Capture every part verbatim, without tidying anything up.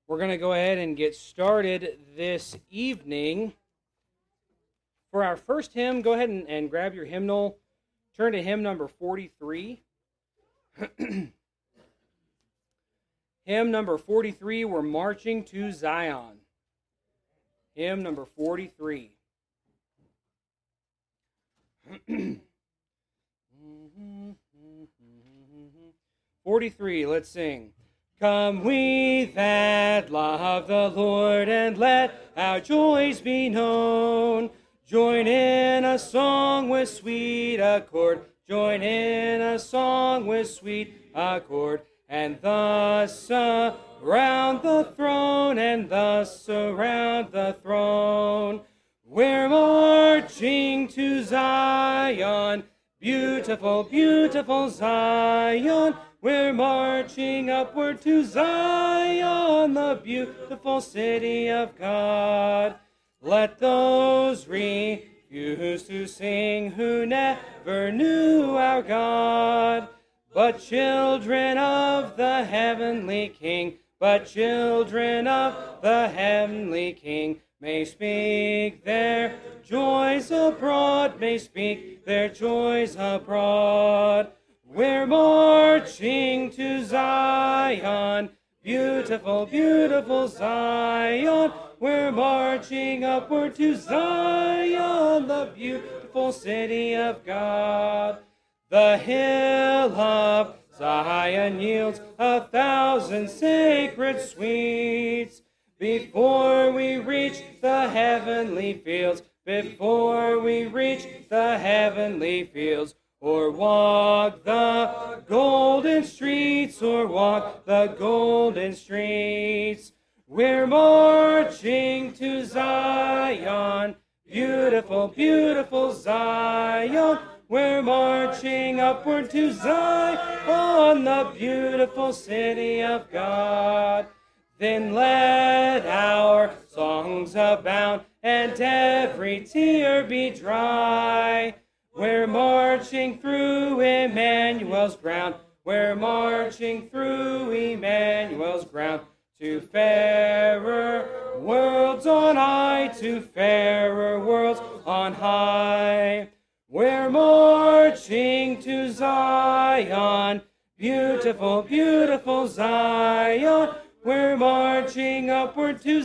We're going to go ahead and get started this evening. For our first hymn, go ahead and, and grab your hymnal. Turn to hymn number forty-three. Hymn number forty-three, We're Marching to Zion. Hymn number forty-three. forty-three, let's sing. Come we that love the Lord, and let our joys be known. Join in a song with sweet accord. Join in a song with sweet accord. And thus surround the throne, and thus surround the throne. We're marching to Zion, beautiful, beautiful Zion. We're marching upward to Zion, the beautiful city of God. Let those refuse to sing who never knew our God, but children of the heavenly King, but children of the heavenly King, may speak their joys abroad, may speak their joys abroad. We're marching to Zion, beautiful, beautiful Zion. We're marching upward to Zion, the beautiful city of God. The hill of Zion yields a thousand sacred sweets. Before we reach the heavenly fields, before we reach the heavenly fields, or walk the golden streets, or walk the golden streets. We're marching to Zion, beautiful, beautiful Zion. We're marching upward to Zion, the beautiful city of God. Then let our songs abound, and every tear be dry. We're marching through Emmanuel's ground. We're marching through Emmanuel's ground. To fairer worlds on high, to fairer worlds on high. We're marching to Zion, beautiful, beautiful Zion. We're marching upward to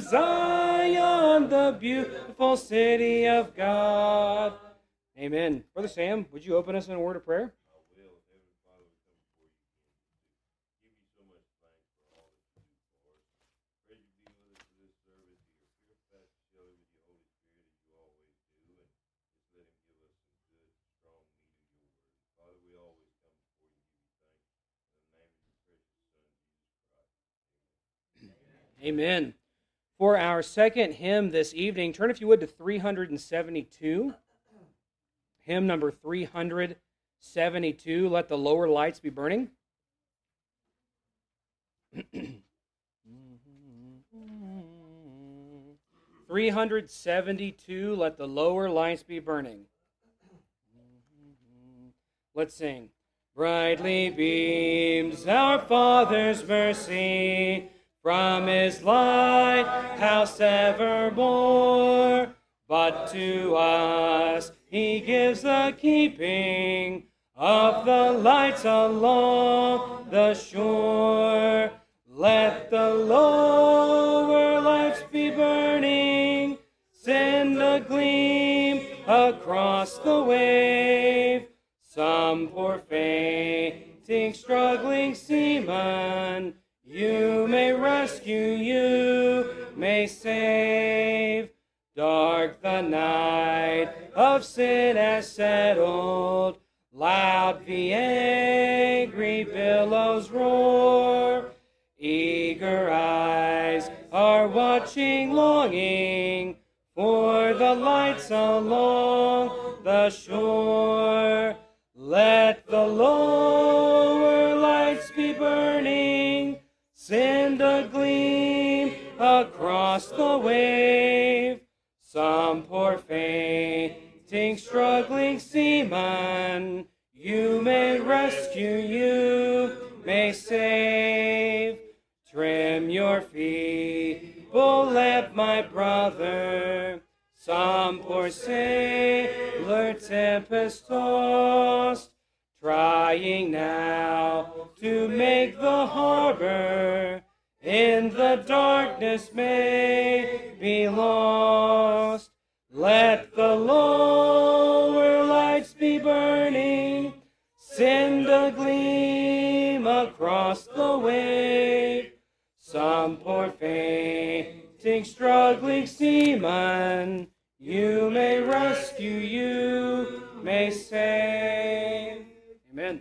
Zion, the beautiful city of God. Amen. Brother Sam, would you open us in a word of prayer? I will. Heavenly Father, we come before you again. Give you so much thanks for all that you do for us. Pray you be with us for this service. Your pure fast shelter with your Holy Spirit as you always do. And just let him give us some good, strong meat of your word. Father, we always come before you and give you thanks. In the name of your precious Son, Jesus Christ. Amen. Amen. For our second hymn this evening, turn if you would to three seventy-two. Hymn number three seventy-two, Let the Lower Lights Be Burning. three seventy-two, Let the Lower Lights Be Burning. Let's sing. Brightly beams our Father's mercy from his lighthouse evermore, but to us he gives the keeping of the lights along the shore. Let the lower lights be burning, send a gleam across the wave. Some poor fainting, struggling seaman, you may rescue, you may save. Dark the night of sin has settled, loud the angry billows roar. Eager eyes are watching, longing for the lights along the shore. Let the lower lights be burning, send a gleam across the wave. Some poor fainting, struggling seaman, you may rescue, you may save. trim your feeble lamp, my brother. Some poor sailor tempest-tossed, trying now to make the harbor, in the darkness may be lost. Let the lower lights be burning, send a gleam across the wave. Some poor fainting, struggling seaman, you may rescue, you may save. Amen.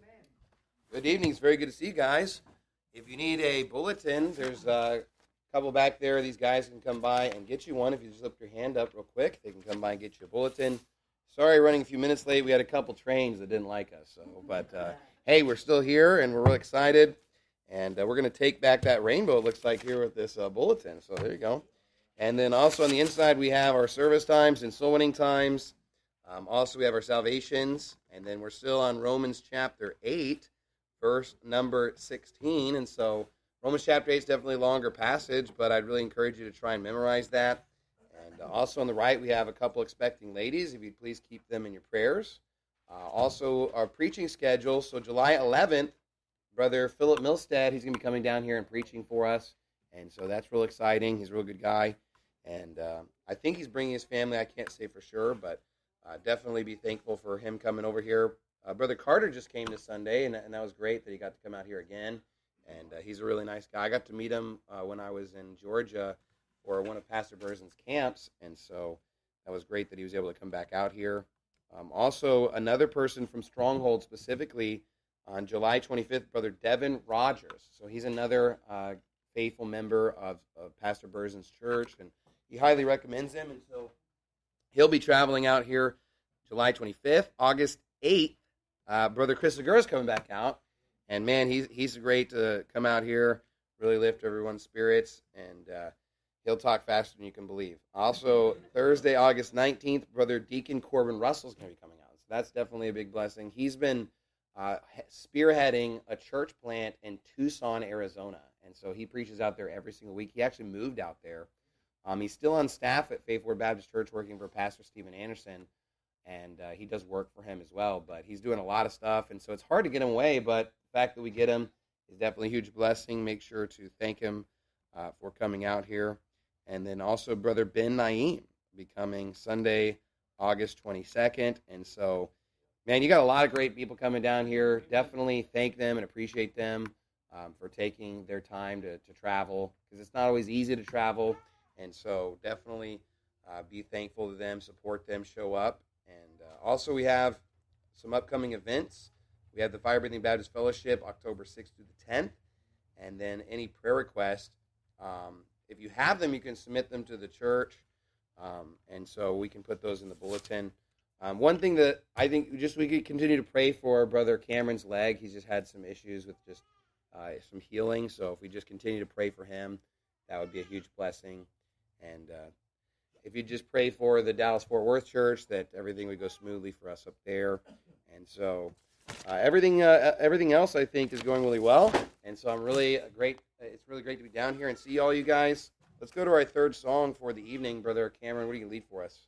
Good evening. It's very good to see you guys. If you need a bulletin, there's a couple back there. These guys can come by and get you one. If you just lift your hand up real quick, they can come by and get you a bulletin. Sorry, running a few minutes late. We had a couple trains that didn't like us. So, but uh, hey, we're still here, and we're real excited. And uh, we're going to take back that rainbow, it looks like, here with this uh, bulletin. So there you go. And then also on the inside, we have our service times and soul winning times. Um, also, we have our salvations. And then we're still on Romans chapter eight, verse number sixteen. And so Romans chapter eight is definitely a longer passage, but I'd really encourage you to try and memorize that. And uh, also on the right, we have a couple expecting ladies. If you'd please keep them in your prayers. Uh, also, our preaching schedule. So July eleventh, Brother Philip Milstead, he's going to be coming down here and preaching for us. And so that's real exciting. He's a real good guy. And uh, I think he's bringing his family. I can't say for sure, but uh, definitely be thankful for him coming over here. Uh, Brother Carter just came this Sunday, and, and that was great that he got to come out here again. And uh, he's a really nice guy. I got to meet him uh, when I was in Georgia for one of Pastor Burzen's camps, and so that was great that he was able to come back out here. Um, also, another person from Stronghold specifically, on July twenty-fifth, Brother Devin Rogers. So he's another uh, faithful member of, of Pastor Burzen's church, and he highly recommends him. And so he'll be traveling out here July twenty-fifth. August eighth, uh, Brother Chris Segura is coming back out. And, man, he's, he's great to come out here, really lift everyone's spirits, and uh, he'll talk faster than you can believe. Also, Thursday, August nineteenth, Brother Deacon Corbin Russell is going to be coming out. So that's definitely a big blessing. He's been uh, spearheading a church plant in Tucson, Arizona, and so he preaches out there every single week. He actually moved out there. Um, he's still on staff at Faith Word Baptist Church working for Pastor Stephen Anderson, and uh, he does work for him as well, but he's doing a lot of stuff, and so it's hard to get him away, but the fact that we get him is definitely a huge blessing. Make sure to thank him uh, for coming out here. And then also Brother Ben Naeem becoming Sunday, August twenty-second. And so, man, you got a lot of great people coming down here. Definitely thank them and appreciate them um, for taking their time to, to travel, because it's not always easy to travel. And so definitely uh, be thankful to them, support them, show up. And uh, also we have some upcoming events. We have the Fire Breathing Baptist Fellowship, October sixth through the tenth. And then any prayer request, um, if you have them, you can submit them to the church. Um, and so we can put those in the bulletin. Um, one thing that I think just we could continue to pray for Brother Cameron's leg. He's just had some issues with just uh, some healing. So if we just continue to pray for him, that would be a huge blessing. And uh, if you just pray for the Dallas-Fort Worth Church, that everything would go smoothly for us up there. And so uh, everything uh, everything else, I think, is going really well. And so I'm really great. It's really great to be down here and see all you guys. Let's go to our third song for the evening. Brother Cameron, what do you lead for us?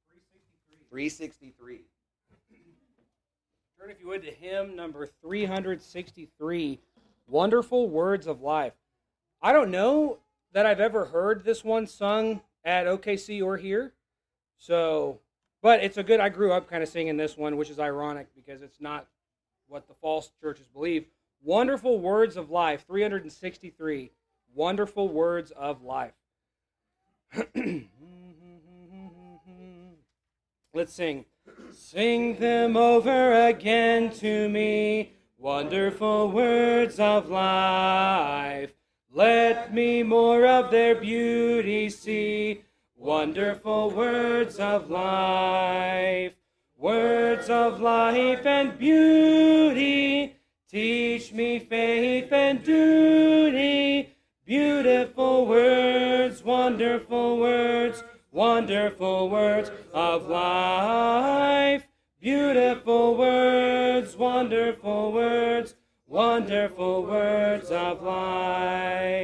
three sixty-three. Turn, if you would, to hymn number three sixty-three, Wonderful Words of Life. I don't know that I've ever heard this one sung at O K C or here. So, but it's a good, I grew up kind of singing this one, which is ironic because it's not what the false churches believe. Wonderful Words of Life, three sixty-three. Wonderful Words of Life. Let's sing. Sing them over again to me, wonderful words of life. Let me more of their beauty see, wonderful words of life. Words of life and beauty, teach me faith and duty. Beautiful words, wonderful words, wonderful words of life. Beautiful words, wonderful words, wonderful words of life.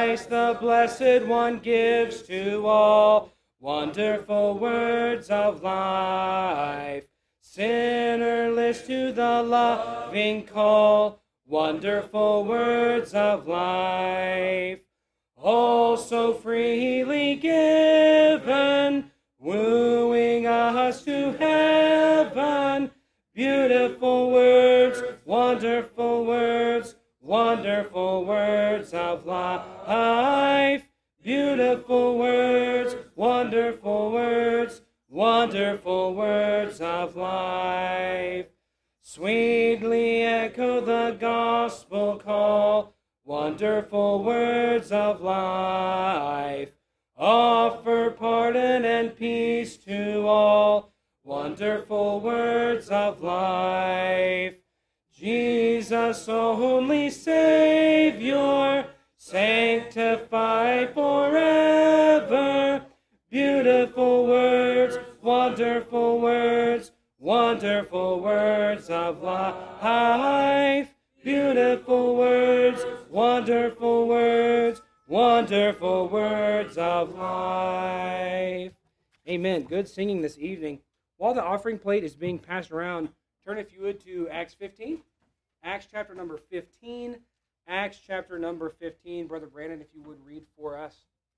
Christ the Blessed One gives to all wonderful words of life. Sinner, list to the loving call, wonderful words of life. All so freely given, wooing us to heaven. Beautiful words, wonderful words, wonderful words of life. Beautiful words, wonderful words, wonderful words of life. Sweetly echo the gospel call, wonderful words of life. Offer pardon and peace to all, wonderful words of life. Jesus, only Savior, sanctify forever. Beautiful words, wonderful words, wonderful words of life. Beautiful words, wonderful words, wonderful words of life. Amen. Good singing this evening. While the offering plate is being passed around, turn if you would to Acts fifteen. Acts chapter number fifteen. Acts chapter number fifteen. Brother Brandon, if you would read for us.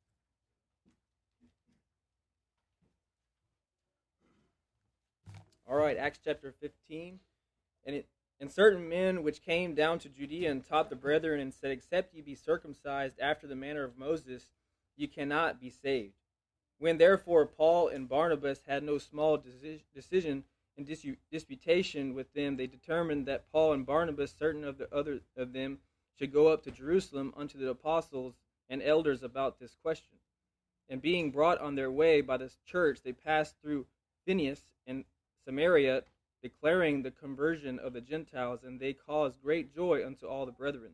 All right, Acts chapter fifteen. And it and certain men which came down to Judea and taught the brethren and said, except ye be circumcised after the manner of Moses, ye cannot be saved. When therefore Paul and Barnabas had no small decision and disputation with them, they determined that Paul and Barnabas, certain of the other of them, should go up to Jerusalem unto the apostles and elders about this question. And being brought on their way by the church, they passed through Phineas and Samaria, declaring the conversion of the Gentiles, and they caused great joy unto all the brethren.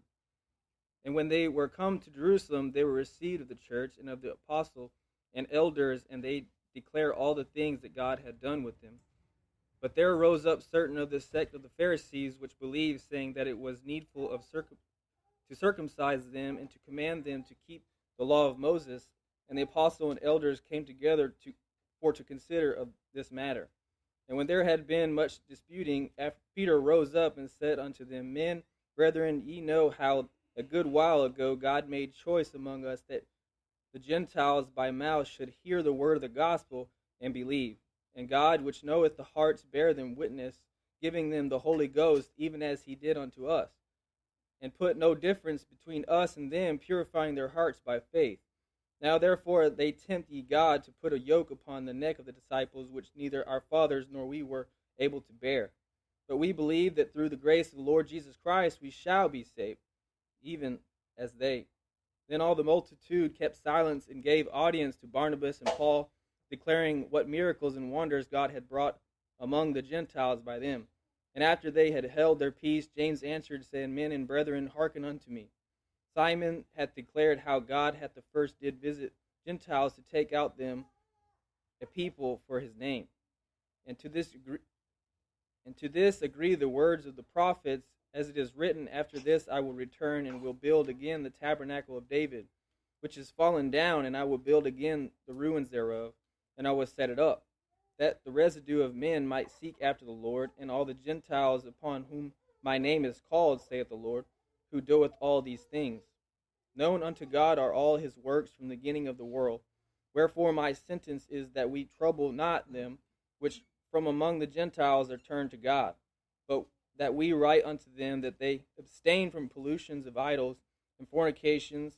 And when they were come to Jerusalem, they were received of the church and of the apostles and elders, and they declare all the things that God had done with them. But there arose up certain of the sect of the Pharisees, which believed, saying that it was needful of circum- to circumcise them and to command them to keep the law of Moses. And the apostles and elders came together to, for to consider of this matter. And when there had been much disputing, Peter rose up and said unto them, Men, brethren, ye know how a good while ago God made choice among us that the Gentiles by mouth should hear the word of the gospel and believe. And God, which knoweth the hearts, bare them witness, giving them the Holy Ghost, even as he did unto us, and put no difference between us and them, purifying their hearts by faith. Now therefore they tempt ye God to put a yoke upon the neck of the disciples, which neither our fathers nor we were able to bear. But we believe that through the grace of the Lord Jesus Christ we shall be saved, even as they. Then all the multitude kept silence and gave audience to Barnabas and Paul, declaring what miracles and wonders God had brought among the Gentiles by them. And after they had held their peace, James answered, saying, Men and brethren, hearken unto me. Simon hath declared how God hath the first did visit Gentiles to take out them a people for his name. And to this agree, and to this agree the words of the prophets, as it is written, After this I will return and will build again the tabernacle of David, which is fallen down, and I will build again the ruins thereof, and I will set it up, that the residue of men might seek after the Lord, and all the Gentiles upon whom my name is called, saith the Lord, who doeth all these things. Known unto God are all his works from the beginning of the world. Wherefore my sentence is that we trouble not them which from among the Gentiles are turned to God, but that we write unto them that they abstain from pollutions of idols and fornications,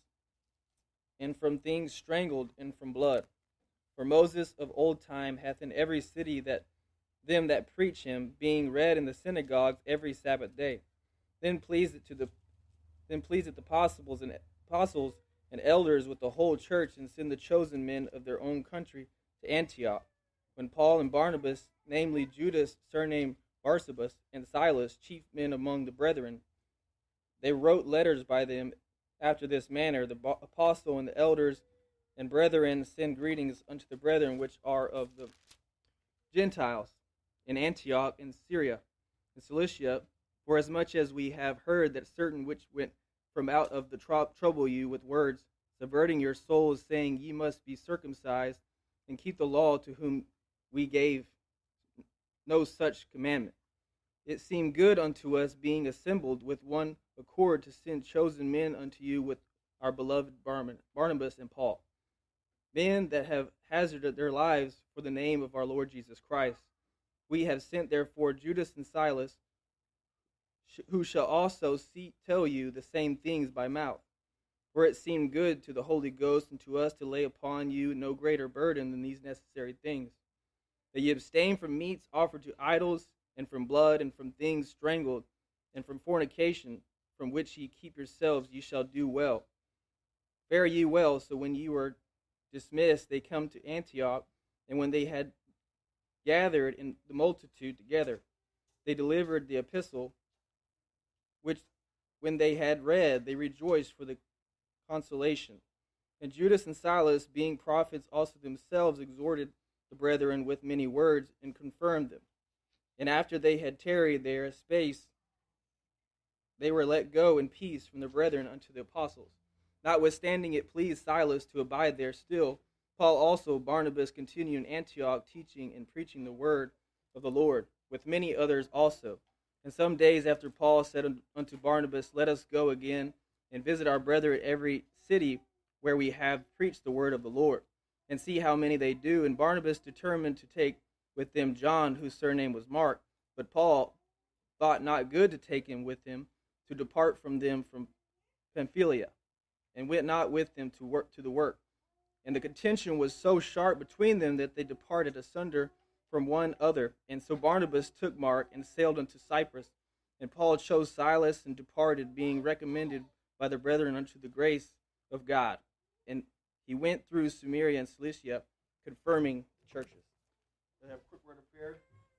and from things strangled, and from blood. For Moses of old time hath in every city that them that preach him, being read in the synagogues every Sabbath day. Then pleased it to the then pleased it the apostles and apostles and elders with the whole church, and send the chosen men of their own country to Antioch. When Paul and Barnabas, namely Judas, surnamed Barsabas, and Silas, chief men among the brethren, they wrote letters by them after this manner. The apostle and the elders and brethren send greetings unto the brethren which are of the Gentiles in Antioch and Syria and Cilicia, for as much as we have heard that certain which went from out of the tr- trouble you with words, subverting your souls, saying, Ye must be circumcised, and keep the law, to whom we gave no such commandment. It seemed good unto us, being assembled with one accord, to send chosen men unto you with our beloved Barnabas and Paul, men that have hazarded their lives for the name of our Lord Jesus Christ. We have sent therefore Judas and Silas, who shall also see, tell you the same things by mouth. For it seemed good to the Holy Ghost and to us to lay upon you no greater burden than these necessary things, that ye abstain from meats offered to idols, and from blood, and from things strangled, and from fornication, from which ye keep yourselves, ye shall do well. Fare ye well. So when ye were dismissed, they come to Antioch, and when they had gathered in the multitude together, they delivered the epistle, which when they had read, they rejoiced for the consolation. And Judas and Silas, being prophets also themselves, exhorted the brethren with many words, and confirmed them. And after they had tarried there a space, they were let go in peace from the brethren unto the apostles. Notwithstanding it pleased Silas to abide there still, Paul also, Barnabas, continued in Antioch, teaching and preaching the word of the Lord, with many others also. And some days after Paul said unto Barnabas, Let us go again and visit our brethren at every city where we have preached the word of the Lord, and see how many they do. And Barnabas determined to take with them John, whose surname was Mark. But Paul thought not good to take him with him, to depart from them from Pamphylia, and went not with them to work to the work. And the contention was so sharp between them that they departed asunder from one other. And so Barnabas took Mark and sailed unto Cyprus. And Paul chose Silas and departed, being recommended by the brethren unto the grace of God. And he went through Samaria and Cilicia, confirming churches. I have a quick word of prayer.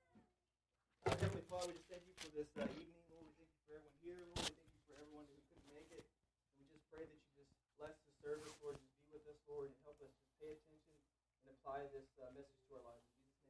Uh, Heavenly Father, we just thank you for this uh, evening. Lord, we thank you for everyone here. Lord, we thank you for everyone who couldn't make it. And we just pray that you just bless the service, Lord, just be with us, Lord, and help us to pay attention and apply this uh, message to our lives. In Jesus'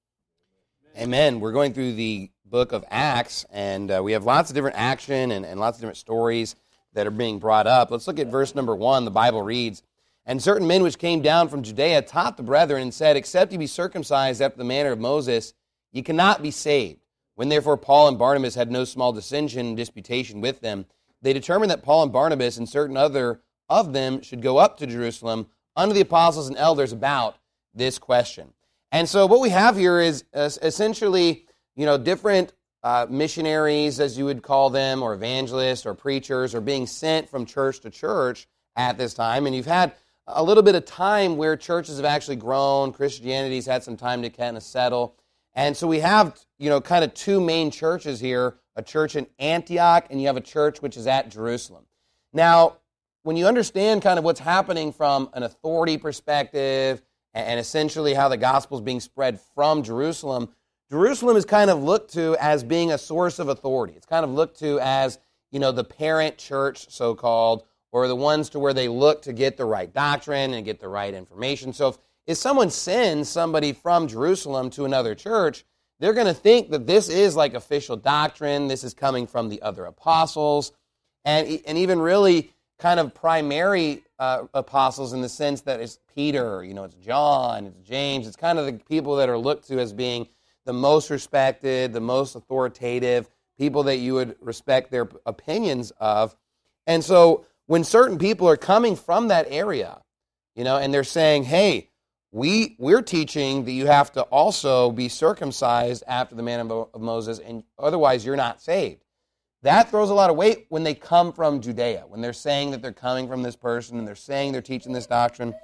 name, Amen. We're going through the book of Acts, and uh, we have lots of different action and, and lots of different stories that are being brought up. Let's look at verse number one. The Bible reads, And certain men which came down from Judea taught the brethren, and said, Except ye be circumcised after the manner of Moses, ye cannot be saved. When therefore Paul and Barnabas had no small dissension and disputation with them, they determined that Paul and Barnabas and certain other of them should go up to Jerusalem unto the apostles and elders about this question. And so what we have here is uh, essentially, you know, different uh, missionaries, as you would call them, or evangelists or preachers, are being sent from church to church at this time. And you've had a little bit of time where churches have actually grown. Christianity's had some time to kind of settle. And so we have, you know, kind of two main churches here, a church in Antioch, and you have a church which is at Jerusalem. Now, when you understand kind of what's happening from an authority perspective and essentially how the gospel is being spread from Jerusalem, Jerusalem is kind of looked to as being a source of authority. It's kind of looked to as, you know, the parent church, so-called, or the ones to where they look to get the right doctrine and get the right information. So if, if someone sends somebody from Jerusalem to another church, they're going to think that this is like official doctrine, this is coming from the other apostles, and, and even really kind of primary uh, apostles in the sense that it's Peter, you know, it's John, it's James, it's kind of the people that are looked to as being the most respected, the most authoritative, people that you would respect their opinions of. And so when certain people are coming from that area, you know, and they're saying, hey, we, we're teaching that you have to also be circumcised after the manner of Moses, and otherwise you're not saved. That throws a lot of weight when they come from Judea, when they're saying that they're coming from this person and they're saying they're teaching this doctrine.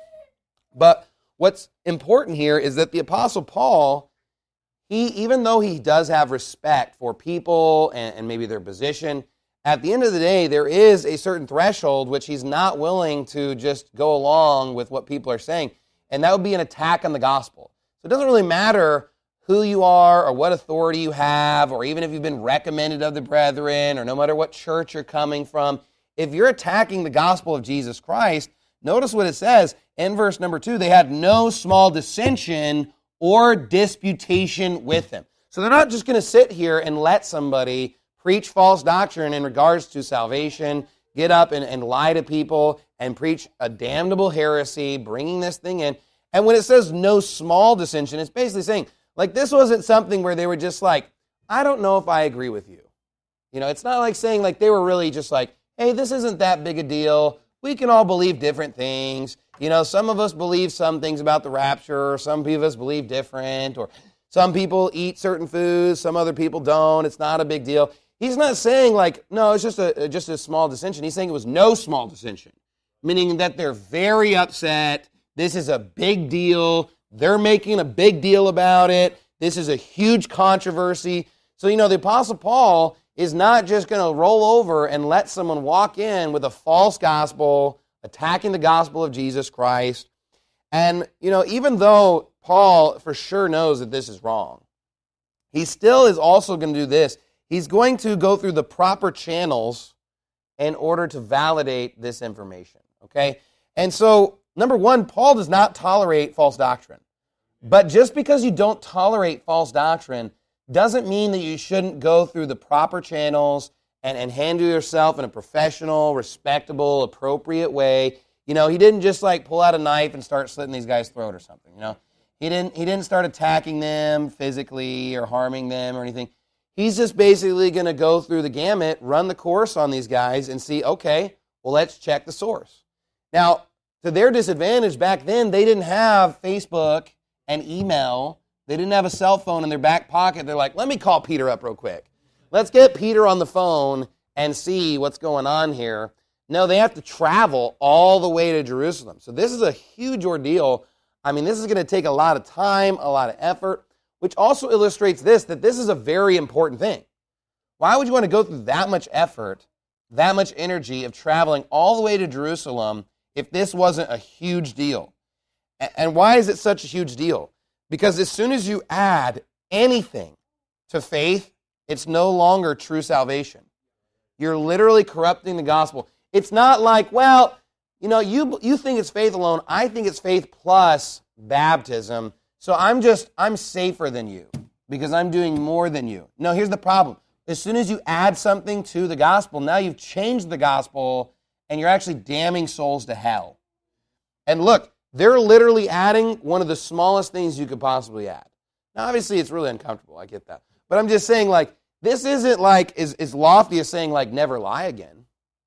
But what's important here is that the Apostle Paul, he, even though he does have respect for people and, and maybe their position, at the end of the day, there is a certain threshold which he's not willing to just go along with what people are saying, and that would be an attack on the gospel. So it doesn't really matter who you are or what authority you have, or even if you've been recommended of the brethren, or no matter what church you're coming from. If you're attacking the gospel of Jesus Christ, notice what it says in verse number two, they had no small dissension or disputation with them. So they're not just going to sit here and let somebody preach false doctrine in regards to salvation get up and, and lie to people and preach a damnable heresy, bringing this thing in. And when it says no small dissension, it's basically saying, like, this wasn't something where they were just like, I don't know if I agree with you. You know, it's not like saying, like, they were really just like, hey, this isn't that big a deal. We can all believe different things. You know, some of us believe some things about the rapture, or some of us believe different, or some people eat certain foods, some other people don't. It's not a big deal. He's not saying, like, no, it's just a just a small dissension. He's saying it was no small dissension, meaning that they're very upset. This is a big deal. They're making a big deal about it. This is a huge controversy. So, you know, the Apostle Paul is not just going to roll over and let someone walk in with a false gospel, attacking the gospel of Jesus Christ. And, you know, even though Paul for sure knows that this is wrong, he still is also going to do this. He's going to go through the proper channels in order to validate this information, okay? And so, number one, Paul does not tolerate false doctrine. But just because you don't tolerate false doctrine doesn't mean that you shouldn't go through the proper channels and, and handle yourself in a professional, respectable, appropriate way. You know, he didn't just like pull out a knife and start slitting these guys' throat or something, you know. He didn't he didn't start attacking them physically or harming them or anything. He's just basically going to go through the gamut, run the course on these guys and see, okay, well, let's check the source. Now, to their disadvantage back then, they didn't have Facebook and email. They didn't have a cell phone in their back pocket. They're like, let me call Peter up real quick. Let's get Peter on the phone and see what's going on here. No, they have to travel all the way to Jerusalem. So this is a huge ordeal. I mean, this is going to take a lot of time, a lot of effort, which also illustrates this, that this is a very important thing. Why would you want to go through that much effort, that much energy of traveling all the way to Jerusalem if this wasn't a huge deal? And why is it such a huge deal? Because as soon as you add anything to faith, it's no longer true salvation. You're literally corrupting the gospel. It's not like, well, you know, you you think it's faith alone. I think it's faith plus baptism. So I'm just, I'm safer than you because I'm doing more than you. No, here's the problem. As soon as you add something to the gospel, now you've changed the gospel and you're actually damning souls to hell. And look, they're literally adding one of the smallest things you could possibly add. Now, obviously, it's really uncomfortable. I get that. But I'm just saying, like, this isn't like as, as lofty as saying, like, never lie again.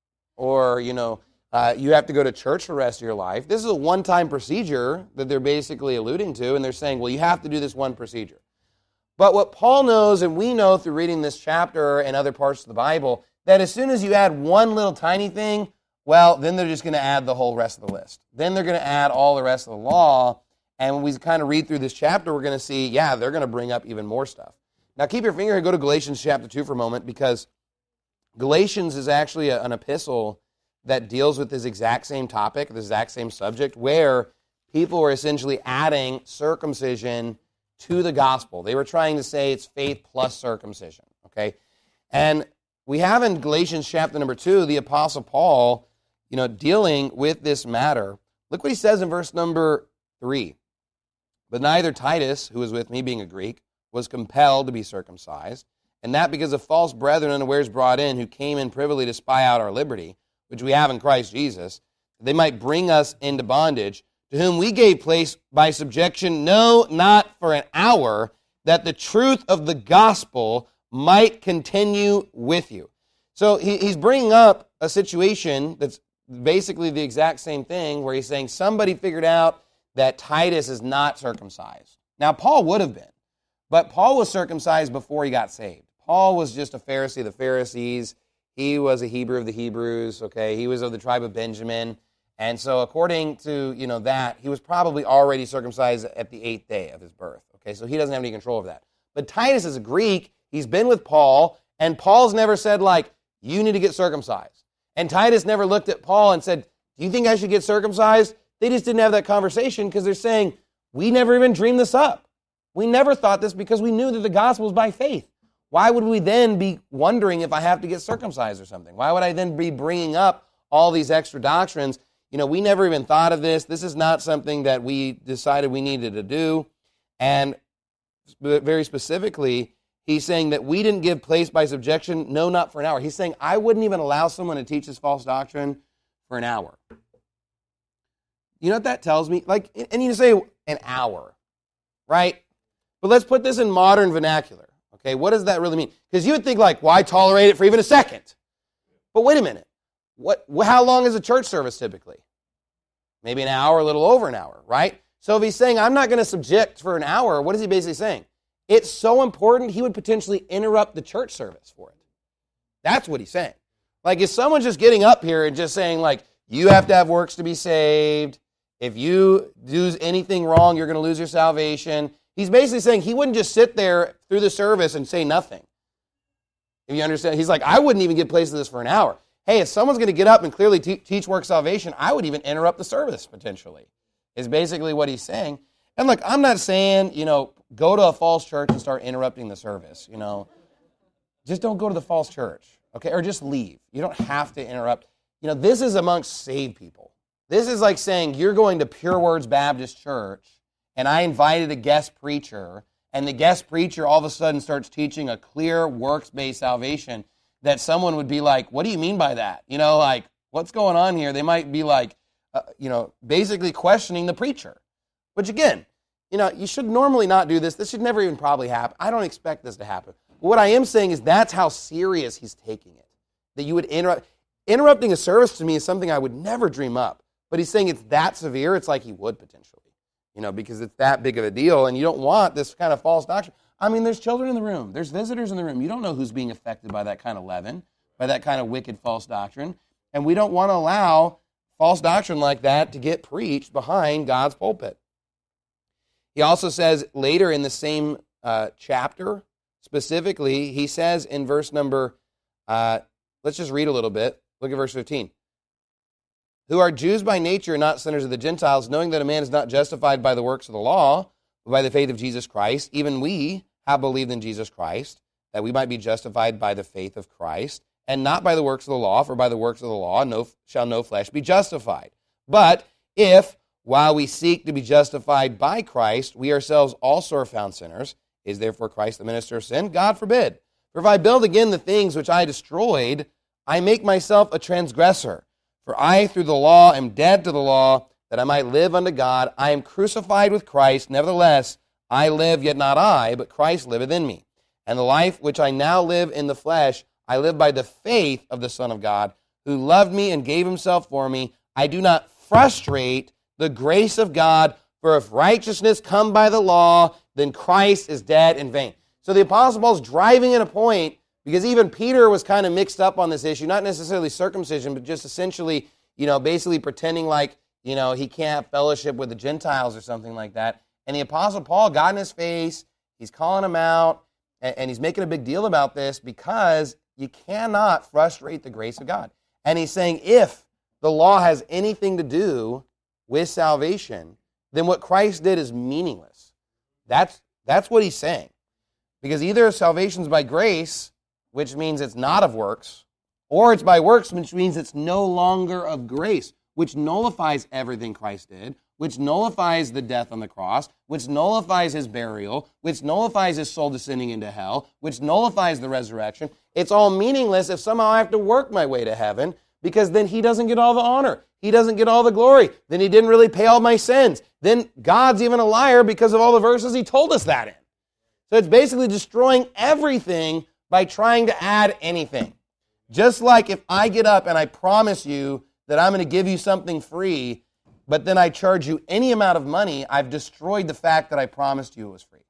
Or, you know, uh, you have to go to church for the rest of your life. This is a one-time procedure that they're basically alluding to, and they're saying, well, you have to do this one procedure. But what Paul knows, and we know through reading this chapter and other parts of the Bible, that as soon as you add one little tiny thing, well, then they're just going to add the whole rest of the list. Then they're going to add all the rest of the law. And when we kind of read through this chapter, we're going to see, yeah, they're going to bring up even more stuff. Now, keep your finger here. Go to Galatians chapter two for a moment, because Galatians is actually a, an epistle that deals with this exact same topic, this exact same subject, where people were essentially adding circumcision to the gospel. They were trying to say it's faith plus circumcision, okay? And we have in Galatians chapter number two, the Apostle Paul, you know, dealing with this matter. Look what he says in verse number three. But neither Titus, who was with me, being a Greek, was compelled to be circumcised, and that because of false brethren unawares brought in, who came in privily to spy out our liberty, which we have in Christ Jesus, that they might bring us into bondage, to whom we gave place by subjection, no, not for an hour, that the truth of the gospel might continue with you. So he, he's bringing up a situation that's basically the exact same thing, where he's saying somebody figured out that Titus is not circumcised. Now, Paul would have been, but Paul was circumcised before he got saved. Paul was just a Pharisee of the Pharisees. He was a Hebrew of the Hebrews, okay? He was of the tribe of Benjamin. And so according to, you know, that, he was probably already circumcised at the eighth day of his birth, okay? So he doesn't have any control of that. But Titus is a Greek. He's been with Paul, and Paul's never said, like, you need to get circumcised. And Titus never looked at Paul and said, do you think I should get circumcised? They just didn't have that conversation because they're saying, we never even dreamed this up. We never thought this because we knew that the gospel was by faith. Why would we then be wondering if I have to get circumcised or something? Why would I then be bringing up all these extra doctrines? You know, we never even thought of this. This is not something that we decided we needed to do. And very specifically, he's saying that we didn't give place by subjection, no, not for an hour. He's saying I wouldn't even allow someone to teach this false doctrine for an hour. You know what that tells me? Like, and you say an hour, right? But let's put this in modern vernacular. Okay, what does that really mean? Because you would think like, why tolerate it for even a second? But wait a minute. What? How long is a church service typically? Maybe an hour, a little over an hour, right? So if he's saying, I'm not going to subject for an hour, what is he basically saying? It's so important, he would potentially interrupt the church service for it. That's what he's saying. Like, if someone's just getting up here and just saying, like, you have to have works to be saved, if you do anything wrong, you're going to lose your salvation. He's basically saying he wouldn't just sit there through the service and say nothing. If you understand, he's like, I wouldn't even get place to this for an hour. Hey, if someone's going to get up and clearly te- teach work salvation, I would even interrupt the service potentially, is basically what he's saying. And look, I'm not saying, you know, go to a false church and start interrupting the service, you know. Just don't go to the false church, okay? Or just leave. You don't have to interrupt. You know, this is amongst saved people. This is like saying you're going to Pure Words Baptist Church, and I invited a guest preacher, and the guest preacher all of a sudden starts teaching a clear works-based salvation, that someone would be like, what do you mean by that? You know, like, what's going on here? They might be like, uh, you know, basically questioning the preacher. Which again, you know, you should normally not do this. This should never even probably happen. I don't expect this to happen. But what I am saying is that's how serious he's taking it. That you would interrupt. Interrupting a service to me is something I would never dream up. But he's saying it's that severe, it's like he would potentially. You know, because it's that big of a deal, and you don't want this kind of false doctrine. I mean, there's children in the room. There's visitors in the room. You don't know who's being affected by that kind of leaven, by that kind of wicked false doctrine. And we don't want to allow false doctrine like that to get preached behind God's pulpit. He also says later in the same uh, chapter, specifically, he says in verse number, uh, let's just read a little bit. Look at verse fifteen. Who are Jews by nature and not sinners of the Gentiles, knowing that a man is not justified by the works of the law, but by the faith of Jesus Christ. Even we have believed in Jesus Christ, that we might be justified by the faith of Christ, and not by the works of the law, for by the works of the law no, shall no flesh be justified. But if, while we seek to be justified by Christ, we ourselves also are found sinners, is therefore Christ the minister of sin? God forbid. For if I build again the things which I destroyed, I make myself a transgressor. For I, through the law, am dead to the law, that I might live unto God. I am crucified with Christ. Nevertheless, I live, yet not I, but Christ liveth in me. And the life which I now live in the flesh, I live by the faith of the Son of God, who loved me and gave himself for me. I do not frustrate the grace of God, for if righteousness come by the law, then Christ is dead in vain. So the Apostle Paul's driving in a point, because even Peter was kind of mixed up on this issue, not necessarily circumcision, but just essentially, you know, basically pretending like, you know, he can't have fellowship with the Gentiles or something like that. And the Apostle Paul got in his face, he's calling him out, and, and he's making a big deal about this because you cannot frustrate the grace of God. And he's saying if the law has anything to do with salvation, then what Christ did is meaningless. That's, that's what he's saying. Because either salvation's by grace, which means it's not of works, or it's by works, which means it's no longer of grace, which nullifies everything Christ did, which nullifies the death on the cross, which nullifies his burial, which nullifies his soul descending into hell, which nullifies the resurrection. It's all meaningless if somehow I have to work my way to heaven, because then he doesn't get all the honor. He doesn't get all the glory. Then he didn't really pay all my sins. Then God's even a liar because of all the verses he told us that in. So it's basically destroying everything by trying to add anything. Just like if I get up and I promise you that I'm going to give you something free, but then I charge you any amount of money, I've destroyed the fact that I promised you it was free.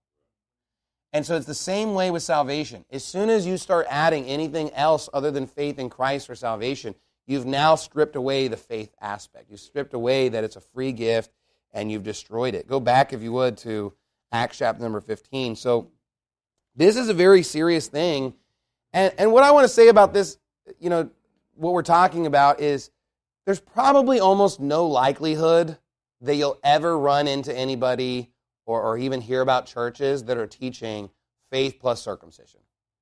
And so it's the same way with salvation. As soon as you start adding anything else other than faith in Christ for salvation, you've now stripped away the faith aspect. You've stripped away that it's a free gift, and you've destroyed it. Go back, if you would, to Acts chapter number fifteen. So this is a very serious thing. And, and what I want to say about this, you know, what we're talking about is there's probably almost no likelihood that you'll ever run into anybody or, or even hear about churches that are teaching faith plus circumcision.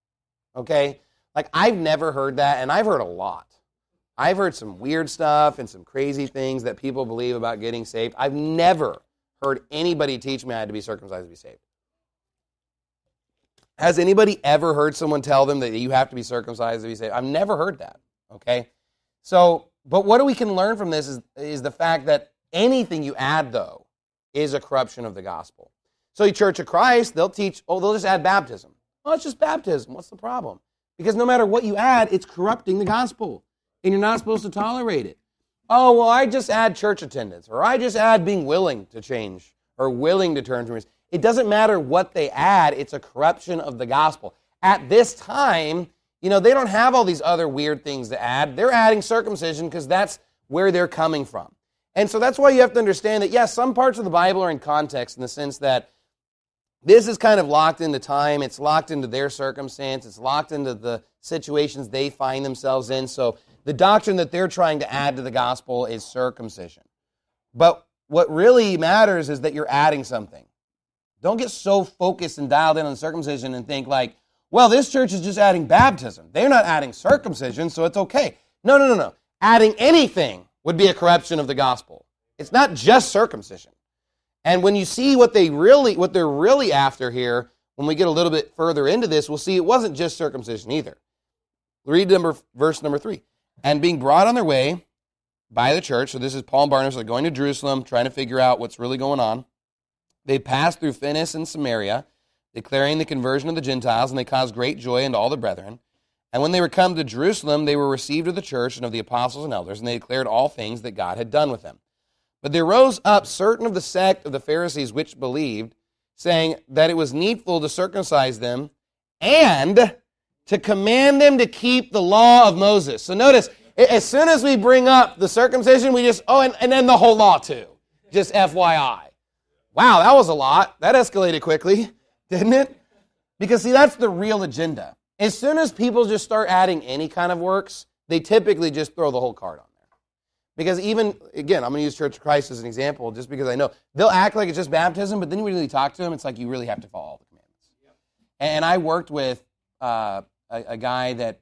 Okay? Like, I've never heard that, and I've heard a lot. I've heard some weird stuff and some crazy things that people believe about getting saved. I've never heard anybody teach me I had to be circumcised to be saved. Has anybody ever heard someone tell them that you have to be circumcised to be saved? I've never heard that, okay? So, but what we can learn from this is, is the fact that anything you add, though, is a corruption of the gospel. So the Church of Christ, they'll teach, oh, they'll just add baptism. Oh, it's just baptism. What's the problem? Because no matter what you add, it's corrupting the gospel, and you're not supposed to tolerate it. Oh, well, I just add church attendance, or I just add being willing to change, or willing to turn from it. It doesn't matter what they add. It's a corruption of the gospel. At this time, you know, they don't have all these other weird things to add. They're adding circumcision because that's where they're coming from. And so that's why you have to understand that, yes, some parts of the Bible are in context in the sense that this is kind of locked into time. It's locked into their circumstance. It's locked into the situations they find themselves in. So the doctrine that they're trying to add to the gospel is circumcision. But what really matters is that you're adding something. Don't get so focused and dialed in on circumcision and think like, well, this church is just adding baptism. They're not adding circumcision, so it's okay. No, no, no, no. Adding anything would be a corruption of the gospel. It's not just circumcision. And when you see what they really, what they're really after here, when we get a little bit further into this, we'll see it wasn't just circumcision either. Read number, verse number three. And being brought on their way by the church, so this is Paul and Barnabas are going to Jerusalem, trying to figure out what's really going on. They passed through Phoenicia and Samaria, declaring the conversion of the Gentiles, and they caused great joy unto all the brethren. And when they were come to Jerusalem, they were received of the church and of the apostles and elders, and they declared all things that God had done with them. But there rose up certain of the sect of the Pharisees which believed, saying that it was needful to circumcise them and to command them to keep the law of Moses. So notice, as soon as we bring up the circumcision, we just, oh, and, and then the whole law too. Just F Y I. Wow, that was a lot. That escalated quickly, didn't it? Because, see, that's the real agenda. As soon as people just start adding any kind of works, they typically just throw the whole card on there. Because even, again, I'm going to use Church of Christ as an example just because I know. They'll act like it's just baptism, but then you really talk to them, it's like you really have to follow all the commandments. And I worked with uh, a, a guy that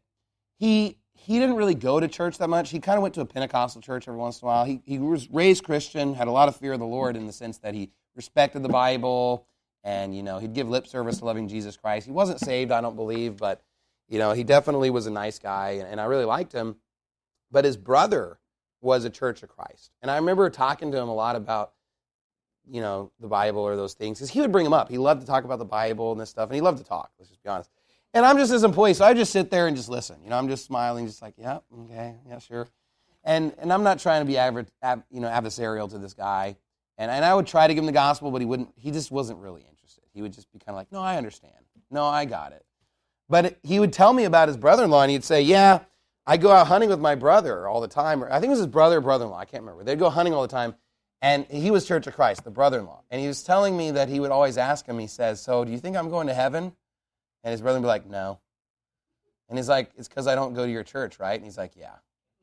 he he didn't really go to church that much. He kind of went to a Pentecostal church every once in a while. He, he was raised Christian, had a lot of fear of the Lord in the sense that he respected the Bible, and, you know, he'd give lip service to loving Jesus Christ. He wasn't saved, I don't believe, but, you know, he definitely was a nice guy, and, and I really liked him. But his brother was a Church of Christ. And I remember talking to him a lot about, you know, the Bible or those things, because he would bring them up. He loved to talk about the Bible and this stuff, and he loved to talk, let's just be honest. And I'm just his employee, so I just sit there and just listen. You know, I'm just smiling, just like, yeah, okay, yeah, sure. And and I'm not trying to be adver- ab, you know, adversarial to this guy. And and I would try to give him the gospel, but he wouldn't. He just wasn't really interested. He would just be kind of like, no, I understand. No, I got it. But it, he would tell me about his brother-in-law, and he'd say, yeah, I go out hunting with my brother all the time. Or I think it was his brother or brother-in-law. I can't remember. They'd go hunting all the time. And he was Church of Christ, the brother-in-law. And he was telling me that he would always ask him, he says, so do you think I'm going to heaven? And his brother would be like, no. And he's like, it's because I don't go to your church, right? And he's like, yeah.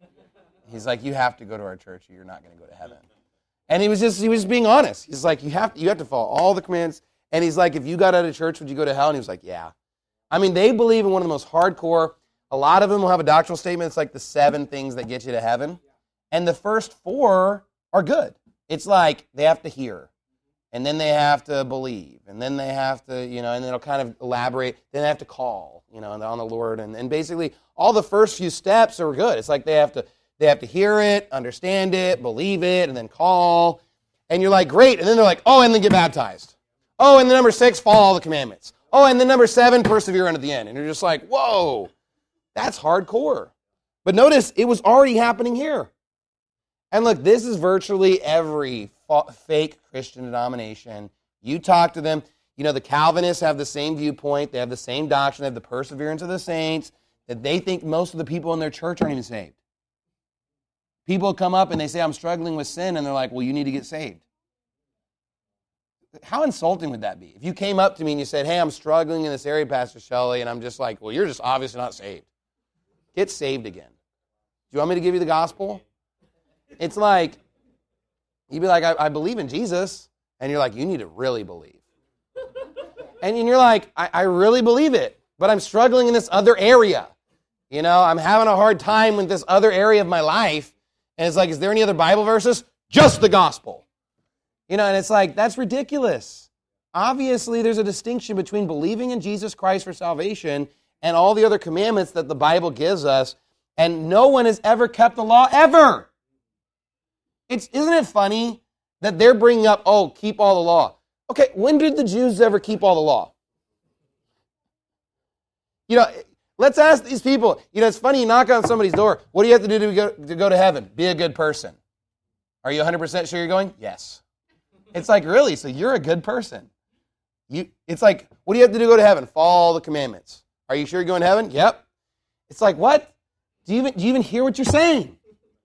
He's like, you have to go to our church or you're not going to go to heaven. And he was just he was just being honest. He's like, you have to, you have to follow all the commands. And he's like, if you got out of church, would you go to hell? And he was like, yeah. I mean, they believe in one of the most hardcore. A lot of them will have a doctrinal statement. It's like the seven things that get you to heaven. And the first four are good. It's like they have to hear. And then they have to believe. And then they have to, you know, and then it'll kind of elaborate. Then they have to call, you know, on the Lord. And, and basically all the first few steps are good. It's like they have to they have to hear it, understand it, believe it, and then call. And you're like, great. And then they're like, oh, and then get baptized. Oh, and then number six, follow all the commandments. Oh, and then number seven, persevere unto the end. And you're just like, whoa, that's hardcore. But notice, it was already happening here. And look, this is virtually every fa- fake Christian denomination. You talk to them. You know, the Calvinists have the same viewpoint. They have the same doctrine. They have the perseverance of the saints, that they think most of the people in their church aren't even saved. People come up and they say, I'm struggling with sin, and they're like, well, you need to get saved. How insulting would that be? If you came up to me and you said, hey, I'm struggling in this area, Pastor Shelley, and I'm just like, well, you're just obviously not saved. Get saved again. Do you want me to give you the gospel? It's like, you'd be like, I, I believe in Jesus, and you're like, you need to really believe. And you're like, I, I really believe it, but I'm struggling in this other area. You know, I'm having a hard time with this other area of my life. And it's like, is there any other Bible verses? Just the gospel. You know, and it's like, that's ridiculous. obviously there's a distinction between believing in Jesus Christ for salvation and all the other commandments that the Bible gives us, and no one has ever kept the law, ever. It's, isn't it funny that they're bringing up, oh, keep all the law. Okay, when did the Jews ever keep all the law? You know, let's ask these people. You know, it's funny, you knock on somebody's door. What do you have to do to go to, go to heaven? Be a good person. Are you one hundred percent sure you're going? Yes. It's like, really? So you're a good person. You. It's like, what do you have to do to go to heaven? Follow all the commandments. Are you sure you're going to heaven? Yep. It's like, what? Do you even, do you even hear what you're saying?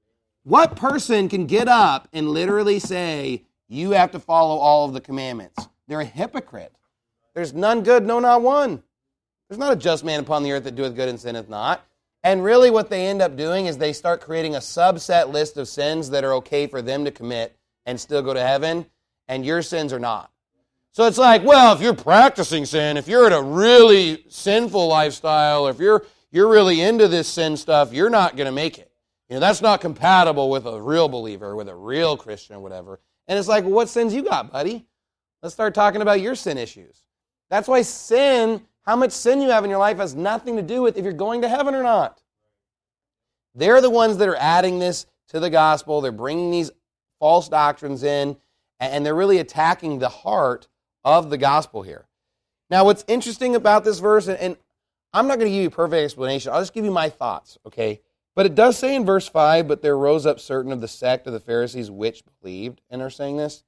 What person can get up and literally say, you have to follow all of the commandments? They're a hypocrite. There's none good, no, not one. There's not a just man upon the earth that doeth good and sinneth not. And really what they end up doing is they start creating a subset list of sins that are okay for them to commit and still go to heaven, and your sins are not. So it's like, well, if you're practicing sin, if you're in a really sinful lifestyle, if you're you're really into this sin stuff, you're not going to make it. You know, that's not compatible with a real believer, with a real Christian or whatever. And it's like, well, what sins you got, buddy? Let's start talking about your sin issues. That's why sin, how much sin you have in your life, has nothing to do with if you're going to heaven or not. They're the ones that are adding this to the gospel. They're bringing these false doctrines in, and they're really attacking the heart of the gospel here. Now, what's interesting about this verse, and I'm not going to give you a perfect explanation. I'll just give you my thoughts, okay? But it does say in verse five, but there rose up certain of the sect of the Pharisees which believed, and are saying this.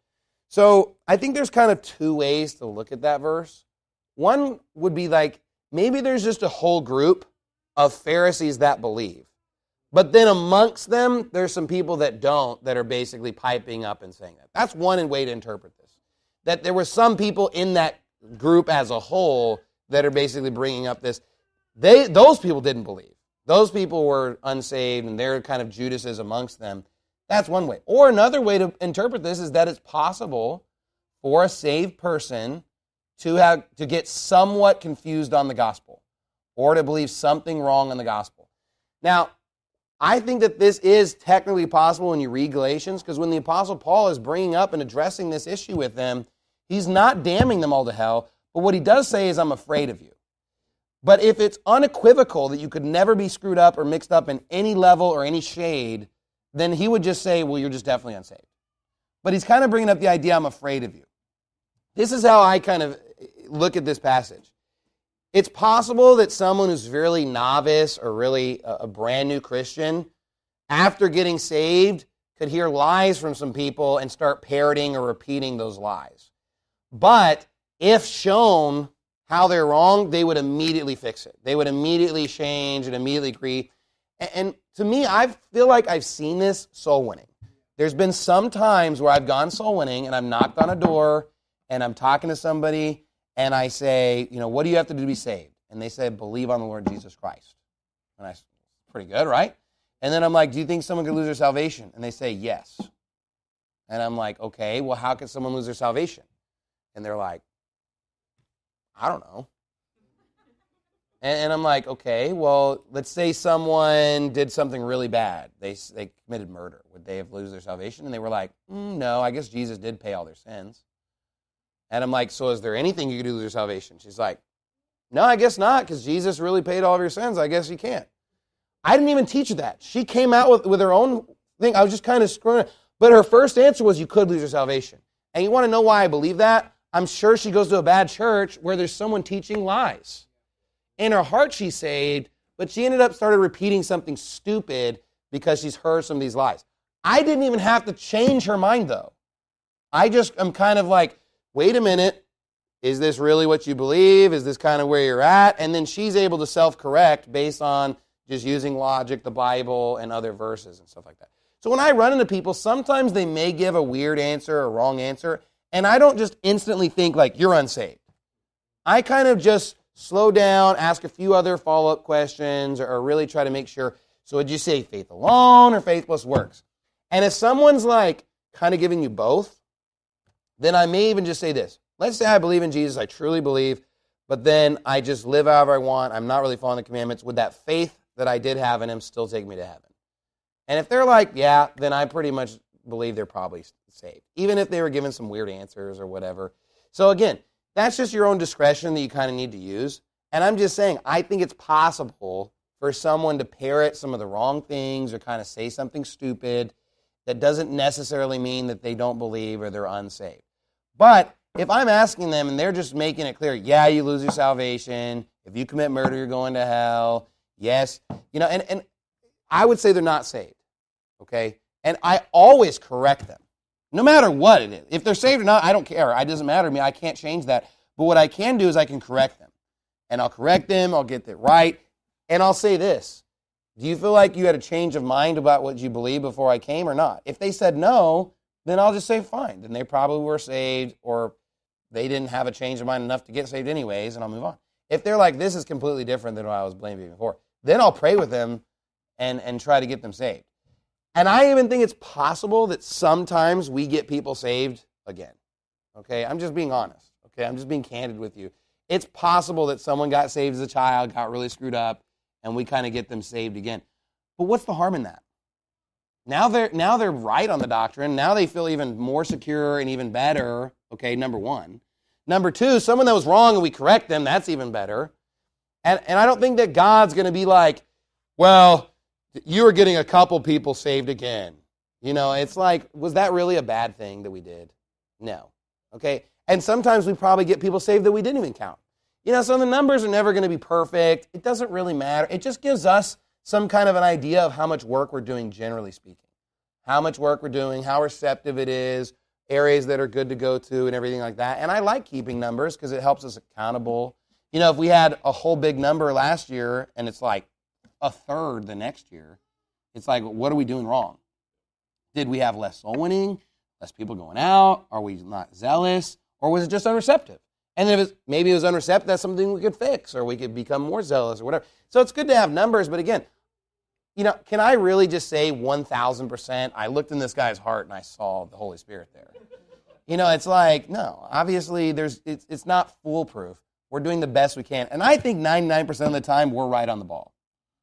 So I think there's kind of two ways to look at that verse. One would be like, maybe there's just a whole group of Pharisees that believe. But then amongst them, there's some people that don't, that are basically piping up and saying that. That's one way to interpret this. That there were some people in that group as a whole that are basically bringing up this. They, those people didn't believe. Those people were unsaved, and they're kind of Judases amongst them. That's one way. Or another way to interpret this is that it's possible for a saved person to have to get somewhat confused on the gospel, or to believe something wrong in the gospel. Now, I think that this is technically possible when you read Galatians, because when the Apostle Paul is bringing up and addressing this issue with them, he's not damning them all to hell, but what he does say is, I'm afraid of you. But if it's unequivocal that you could never be screwed up or mixed up in any level or any shade, then he would just say, well, you're just definitely unsaved. But he's kind of bringing up the idea, I'm afraid of you. This is how I kind of look at this passage. It's possible that someone who's really novice or really a brand new Christian, after getting saved, could hear lies from some people and start parroting or repeating those lies. But if shown how they're wrong, they would immediately fix it. They would immediately change and immediately agree. And to me, I feel like I've seen this soul winning. There's been some times where I've gone soul winning and I've knocked on a door and I'm talking to somebody and I say, you know, what do you have to do to be saved? And they say, believe on the Lord Jesus Christ. And I say, pretty good, right? And then I'm like, do you think someone could lose their salvation? And they say, yes. And I'm like, okay, well, how could someone lose their salvation? And they're like, I don't know. And, and I'm like, okay, well, let's say someone did something really bad. They they committed murder. Would they have lose their salvation? And they were like, mm, no, I guess Jesus did pay all their sins. And I'm like, so is there anything you could do to lose your salvation? She's like, no, I guess not, because Jesus really paid all of your sins. I guess you can't. I didn't even teach her that. She came out with, with her own thing. I was just kind of screwing her. But her first answer was, you could lose your salvation. And you want to know why I believe that? I'm sure she goes to a bad church where there's someone teaching lies. In her heart, she's saved, but she ended up started repeating something stupid because she's heard some of these lies. I didn't even have to change her mind, though. I just am kind of like, wait a minute, is this really what you believe? Is this kind of where you're at? And then she's able to self-correct based on just using logic, the Bible, and other verses and stuff like that. So when I run into people, sometimes they may give a weird answer or wrong answer, and I don't just instantly think like, you're unsaved. I kind of just slow down, ask a few other follow-up questions, or really try to make sure, so would you say faith alone or faith plus works? And if someone's like kind of giving you both, then I may even just say this. Let's say I believe in Jesus, I truly believe, but then I just live however I want, I'm not really following the commandments. Would that faith that I did have in him still take me to heaven? And if they're like, yeah, then I pretty much believe they're probably saved, even if they were given some weird answers or whatever. So again, that's just your own discretion that you kind of need to use. And I'm just saying, I think it's possible for someone to parrot some of the wrong things or kind of say something stupid that doesn't necessarily mean that they don't believe or they're unsaved. But if I'm asking them and they're just making it clear, yeah, you lose your salvation. If you commit murder, you're going to hell. Yes. You know, and, and I would say they're not saved. Okay? And I always correct them, no matter what it is. If they're saved or not, I don't care. It doesn't matter to me. I can't change that. But what I can do is I can correct them. And I'll correct them. I'll get it right. And I'll say this. Do you feel like you had a change of mind about what you believed before I came or not? If they said no, then I'll just say fine. Then they probably were saved, or they didn't have a change of mind enough to get saved anyways, and I'll move on. If they're like, this is completely different than what I was blaming before, then I'll pray with them and, and try to get them saved. And I even think it's possible that sometimes we get people saved again. Okay, I'm just being honest. Okay, I'm just being candid with you. It's possible that someone got saved as a child, got really screwed up, and we kind of get them saved again. But what's the harm in that? Now they're now they're right on the doctrine. Now they feel even more secure and even better. Okay, number one. Number two, someone that was wrong and we correct them, that's even better. And and I don't think that God's going to be like, well, you were getting a couple people saved again. You know, it's like, was that really a bad thing that we did? No. Okay? And sometimes we probably get people saved that we didn't even count. You know, so the numbers are never going to be perfect. It doesn't really matter. It just gives us some kind of an idea of how much work we're doing, generally speaking. How much work we're doing, how receptive it is, areas that are good to go to, and everything like that. And I like keeping numbers because it helps us accountable. You know, if we had a whole big number last year and it's like a third the next year, it's like, what are we doing wrong? Did we have less soul winning, less people going out? Are we not zealous? Or was it just unreceptive? And then if it's, maybe it was unreceptive, that's something we could fix, or we could become more zealous or whatever. So it's good to have numbers, but again, you know, can I really just say one thousand percent? I looked in this guy's heart and I saw the Holy Spirit there. You know, it's like, no, obviously there's it's, it's not foolproof. We're doing the best we can. And I think ninety-nine percent of the time we're right on the ball.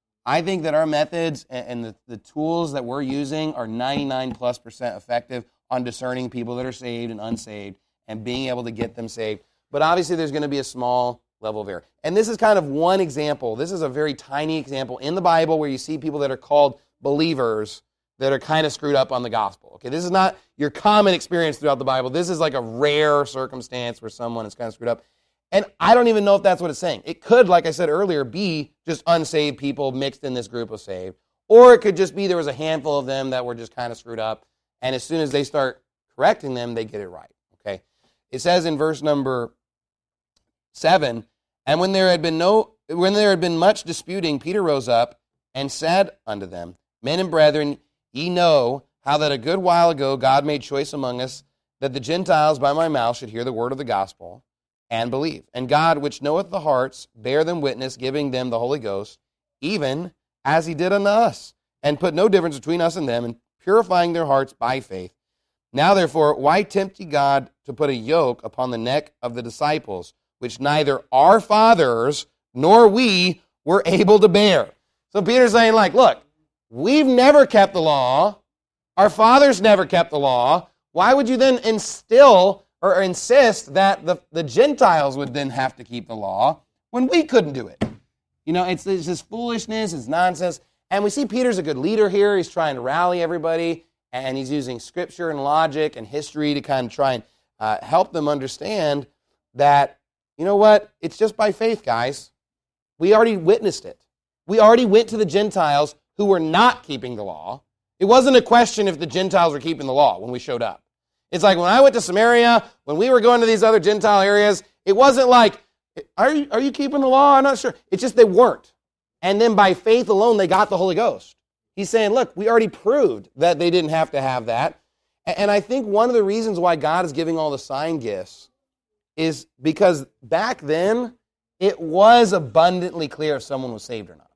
I think that our methods and, and the, the tools that we're using are ninety-nine plus percent effective on discerning people that are saved and unsaved and being able to get them saved. But obviously there's going to be a small level of error. And this is kind of one example. This is a very tiny example in the Bible where you see people that are called believers that are kind of screwed up on the gospel. Okay, this is not your common experience throughout the Bible. This is like a rare circumstance where someone is kind of screwed up. And I don't even know if that's what it's saying. It could, like I said earlier, be just unsaved people mixed in this group of saved. Or it could just be there was a handful of them that were just kind of screwed up. And as soon as they start correcting them, they get it right. Okay, it says in verse number seven, and when there had been no, when there had been much disputing, Peter rose up and said unto them, Men and brethren, ye know how that a good while ago God made choice among us that the Gentiles by my mouth should hear the word of the gospel and believe. And God, which knoweth the hearts, bear them witness, giving them the Holy Ghost, even as he did unto us, and put no difference between us and them, and purifying their hearts by faith. Now therefore, why tempt ye God to put a yoke upon the neck of the disciples, which neither our fathers nor we were able to bear? So Peter's saying, like, look, we've never kept the law. Our fathers never kept the law. Why would you then instill or insist that the, the Gentiles would then have to keep the law when we couldn't do it? You know, it's, it's just foolishness, it's nonsense. And we see Peter's a good leader here. He's trying to rally everybody, and he's using scripture and logic and history to kind of try and uh, help them understand that, you know what, it's just by faith, guys. We already witnessed it. We already went to the Gentiles who were not keeping the law. It wasn't a question if the Gentiles were keeping the law when we showed up. It's like when I went to Samaria, when we were going to these other Gentile areas, it wasn't like, are you, are you keeping the law? I'm not sure. It's just they weren't. And then by faith alone, they got the Holy Ghost. He's saying, look, we already proved that they didn't have to have that. And I think one of the reasons why God is giving all the sign gifts is because back then, it was abundantly clear if someone was saved or not.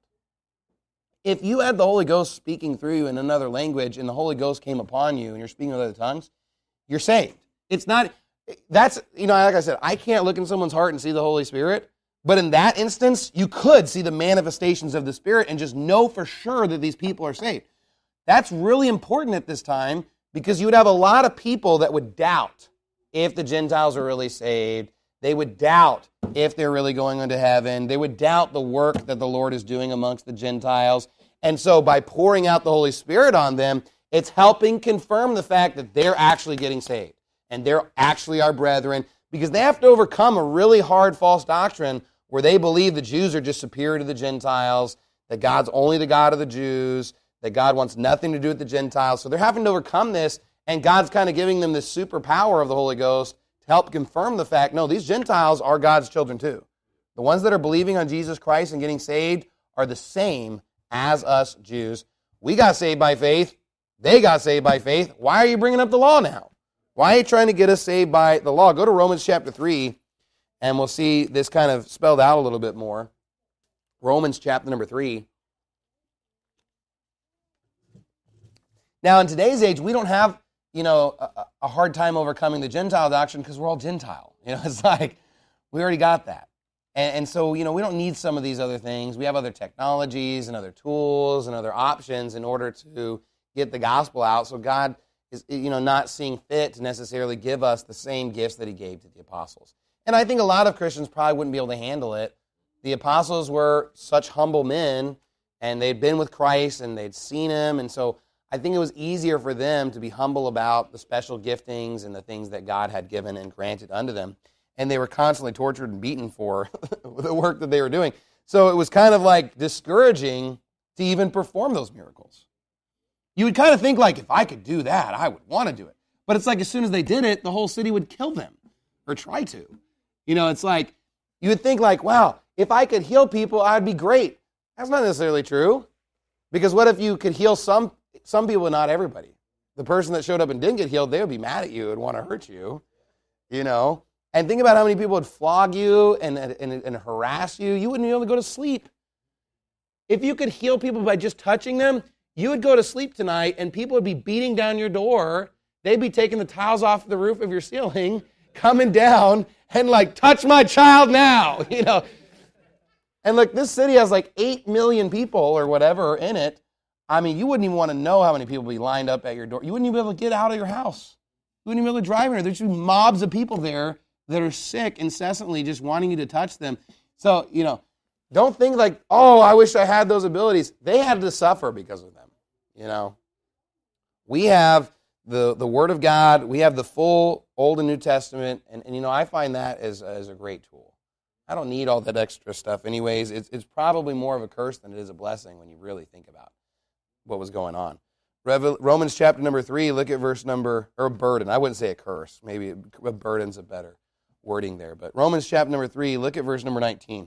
If you had the Holy Ghost speaking through you in another language and the Holy Ghost came upon you and you're speaking with other tongues, you're saved. It's not, that's, you know, like I said, I can't look in someone's heart and see the Holy Spirit, but in that instance, you could see the manifestations of the Spirit and just know for sure that these people are saved. That's really important at this time because you would have a lot of people that would doubt if the Gentiles are really saved. They would doubt if they're really going into heaven. They would doubt the work that the Lord is doing amongst the Gentiles. And so by pouring out the Holy Spirit on them, it's helping confirm the fact that they're actually getting saved. And they're actually our brethren. Because they have to overcome a really hard false doctrine where they believe the Jews are just superior to the Gentiles, that God's only the God of the Jews, that God wants nothing to do with the Gentiles. So they're having to overcome this, and God's kind of giving them this superpower of the Holy Ghost to help confirm the fact, no, these Gentiles are God's children too. The ones that are believing on Jesus Christ and getting saved are the same as us Jews. We got saved by faith. They got saved by faith. Why are you bringing up the law now? Why are you trying to get us saved by the law? Go to Romans chapter three, and we'll see this kind of spelled out a little bit more. Romans chapter number three. Now, in today's age, we don't have, you know, a, a hard time overcoming the Gentile doctrine because we're all Gentile. You know, it's like we already got that. And, and so, you know, we don't need some of these other things. We have other technologies and other tools and other options in order to get the gospel out. So God is, you know, not seeing fit to necessarily give us the same gifts that he gave to the apostles. And I think a lot of Christians probably wouldn't be able to handle it. The apostles were such humble men, and they'd been with Christ, and they'd seen him, and so I think it was easier for them to be humble about the special giftings and the things that God had given and granted unto them. And they were constantly tortured and beaten for the work that they were doing. So it was kind of like discouraging to even perform those miracles. You would kind of think like, if I could do that, I would want to do it. But it's like as soon as they did it, the whole city would kill them or try to. You know, it's like, you would think like, wow, if I could heal people, I'd be great. That's not necessarily true. Because what if you could heal some some people, not everybody? The person that showed up and didn't get healed, they would be mad at you and want to hurt you. You know? And think about how many people would flog you and, and, and harass you. You wouldn't be able to go to sleep. If you could heal people by just touching them, you would go to sleep tonight and people would be beating down your door. They'd be taking the tiles off the roof of your ceiling, coming down and like, touch my child now, you know. And look, this city has like eight million people or whatever in it. I mean, you wouldn't even want to know how many people would be lined up at your door. You wouldn't even be able to get out of your house. You wouldn't even be able to drive in there. There'd just be mobs of people there that are sick incessantly, just wanting you to touch them. So, you know, don't think like, oh, I wish I had those abilities. They had to suffer because of them, you know. We have the, the Word of God. We have the full Old and New Testament. And, and you know, I find that as, as a great tool. I don't need all that extra stuff anyways. It's, it's probably more of a curse than it is a blessing when you really think about what was going on. Revel- Romans chapter number three, look at verse number, or a burden. I wouldn't say a curse. Maybe a burden's a better wording there. But Romans chapter number three, look at verse number nineteen.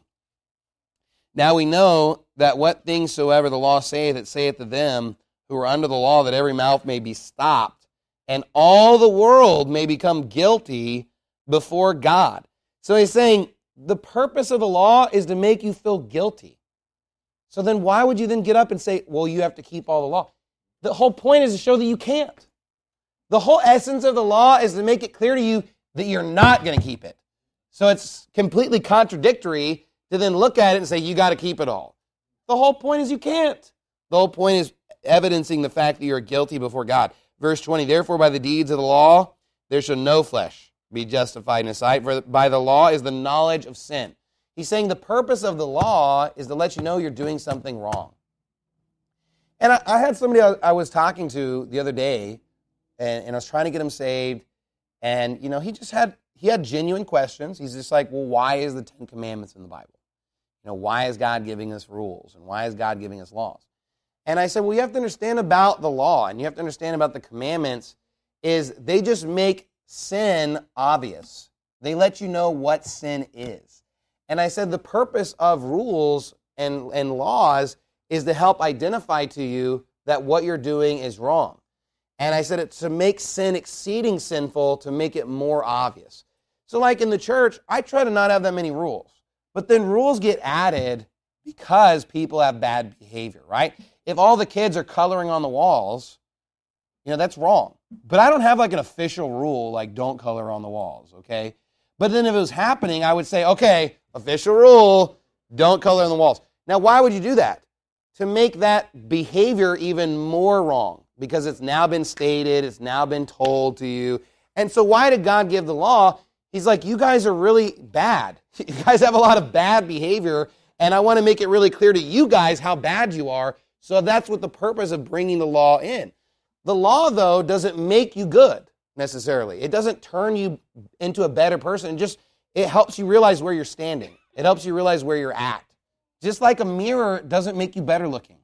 Now we know that what things soever the law saith, it saith to them who are under the law, that every mouth may be stopped, and all the world may become guilty before God. So he's saying, the purpose of the law is to make you feel guilty. So then why would you then get up and say, well, you have to keep all the law? The whole point is to show that you can't. The whole essence of the law is to make it clear to you that you're not going to keep it. So it's completely contradictory to then look at it and say, you got to keep it all. The whole point is you can't. The whole point is evidencing the fact that you're guilty before God. Verse twenty, therefore by the deeds of the law, there shall no flesh be justified in his sight, for by the law is the knowledge of sin. He's saying the purpose of the law is to let you know you're doing something wrong. And I, I had somebody I, I was talking to the other day, and, and I was trying to get him saved, and you know, he just had he had genuine questions. He's just like, well, why is the Ten Commandments in the Bible? You know, why is God giving us rules, and why is God giving us laws? And I said, well, you have to understand about the law, and you have to understand about the commandments, is they just make sin obvious. They let you know what sin is. And I said the purpose of rules and, and laws is to help identify to you that what you're doing is wrong. And I said it's to make sin exceeding sinful, to make it more obvious. So like in the church, I try to not have that many rules. But then rules get added because people have bad behavior, right? If all the kids are coloring on the walls, you know, that's wrong. But I don't have like an official rule like don't color on the walls, okay? But then if it was happening, I would say, okay, official rule, don't color on the walls. Now, why would you do that? To make that behavior even more wrong, because it's now been stated, it's now been told to you. And so why did God give the law? He He's like, you guys are really bad. You guys have a lot of bad behavior, and I want to make it really clear to you guys how bad you are. So that's what the purpose of bringing the law in. The law, though, doesn't make you good necessarily. It doesn't turn you into a better person. It just it helps you realize where you're standing. It helps you realize where you're at. Just like a mirror doesn't make you better looking.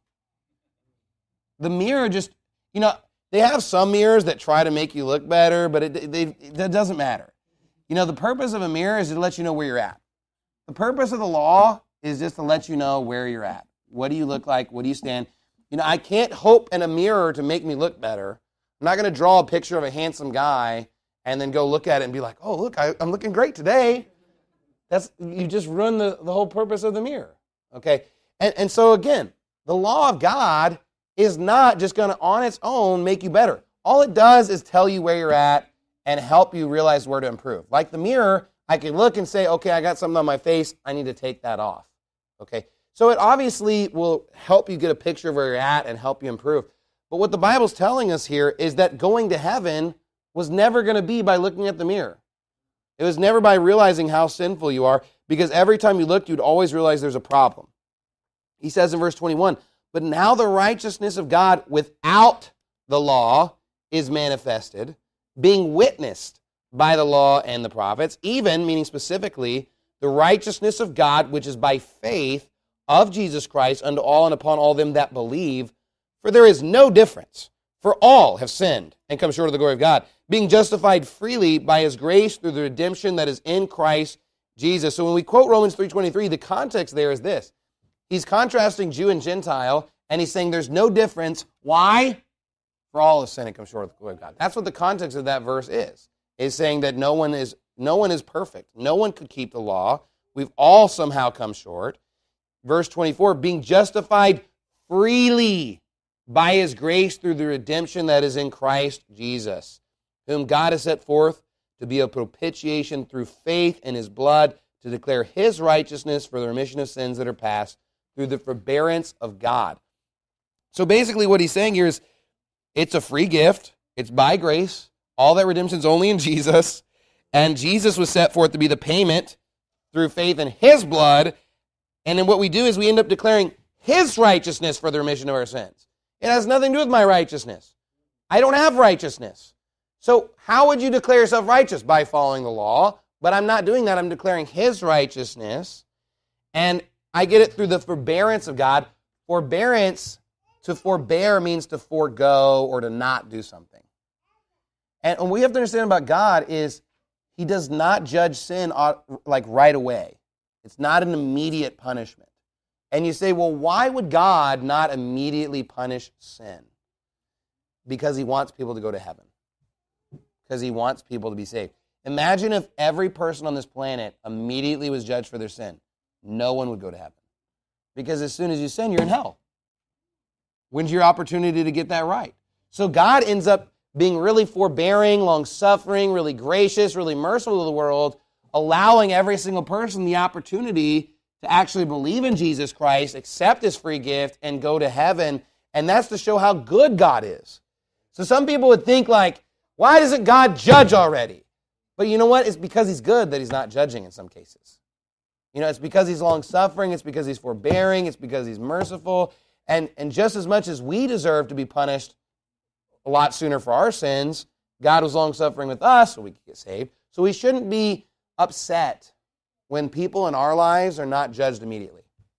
The mirror just, you know, they have some mirrors that try to make you look better, but it, they, it doesn't matter. You know, the purpose of a mirror is to let you know where you're at. The purpose of the law is just to let you know where you're at. What do you look like? What do you stand? You know, I can't hope in a mirror to make me look better. I'm not going to draw a picture of a handsome guy and then go look at it and be like, oh, look, I, I'm looking great today. That's you just ruin the, the whole purpose of the mirror. Okay? And, and so, again, the law of God is not just going to, on its own, make you better. All it does is tell you where you're at and help you realize where to improve. Like the mirror, I can look and say, okay, I got something on my face. I need to take that off. Okay? So it obviously will help you get a picture of where you're at and help you improve. But what the Bible's telling us here is that going to heaven was never going to be by looking at the mirror. It was never by realizing how sinful you are, because every time you looked, you'd always realize there's a problem. He says in verse twenty-one, but now the righteousness of God without the law is manifested, being witnessed by the law and the prophets, even, meaning specifically, the righteousness of God, which is by faith of Jesus Christ unto all and upon all them that believe. For there is no difference, for all have sinned and come short of the glory of God, being justified freely by his grace through the redemption that is in Christ Jesus. So when we quote Romans three twenty-three, the context there is this. He's contrasting Jew and Gentile, and he's saying there's no difference. Why? For all have sinned and come short of the glory of God. That's what the context of that verse is. Is saying that no one is no one is perfect. No one could keep the law. We've all somehow come short. Verse twenty-four, being justified freely by his grace through the redemption that is in Christ Jesus, whom God has set forth to be a propitiation through faith in his blood, to declare his righteousness for the remission of sins that are past through the forbearance of God. So basically what he's saying here is it's a free gift. It's by grace. All that redemption is only in Jesus. And Jesus was set forth to be the payment through faith in his blood. And then what we do is we end up declaring his righteousness for the remission of our sins. It has nothing to do with my righteousness. I don't have righteousness. So how would you declare yourself righteous? By following the law. But I'm not doing that. I'm declaring his righteousness. And I get it through the forbearance of God. Forbearance, to forbear means to forego or to not do something. And what we have to understand about God is he does not judge sin like right away. It's not an immediate punishment. And you say, well, why would God not immediately punish sin? Because he wants people to go to heaven. Because he wants people to be saved. Imagine if every person on this planet immediately was judged for their sin. No one would go to heaven. Because as soon as you sin, you're in hell. When's your opportunity to get that right? So God ends up being really forbearing, long-suffering, really gracious, really merciful to the world, allowing every single person the opportunity to actually believe in Jesus Christ, accept his free gift, and go to heaven. And that's to show how good God is. So some people would think like, why doesn't God judge already? But you know what? It's because he's good that he's not judging in some cases. You know, it's because he's long-suffering, it's because he's forbearing, it's because he's merciful. And, and just as much as we deserve to be punished a lot sooner for our sins, God was long-suffering with us so we could get saved. So we shouldn't be upset when people in our lives are not judged immediately.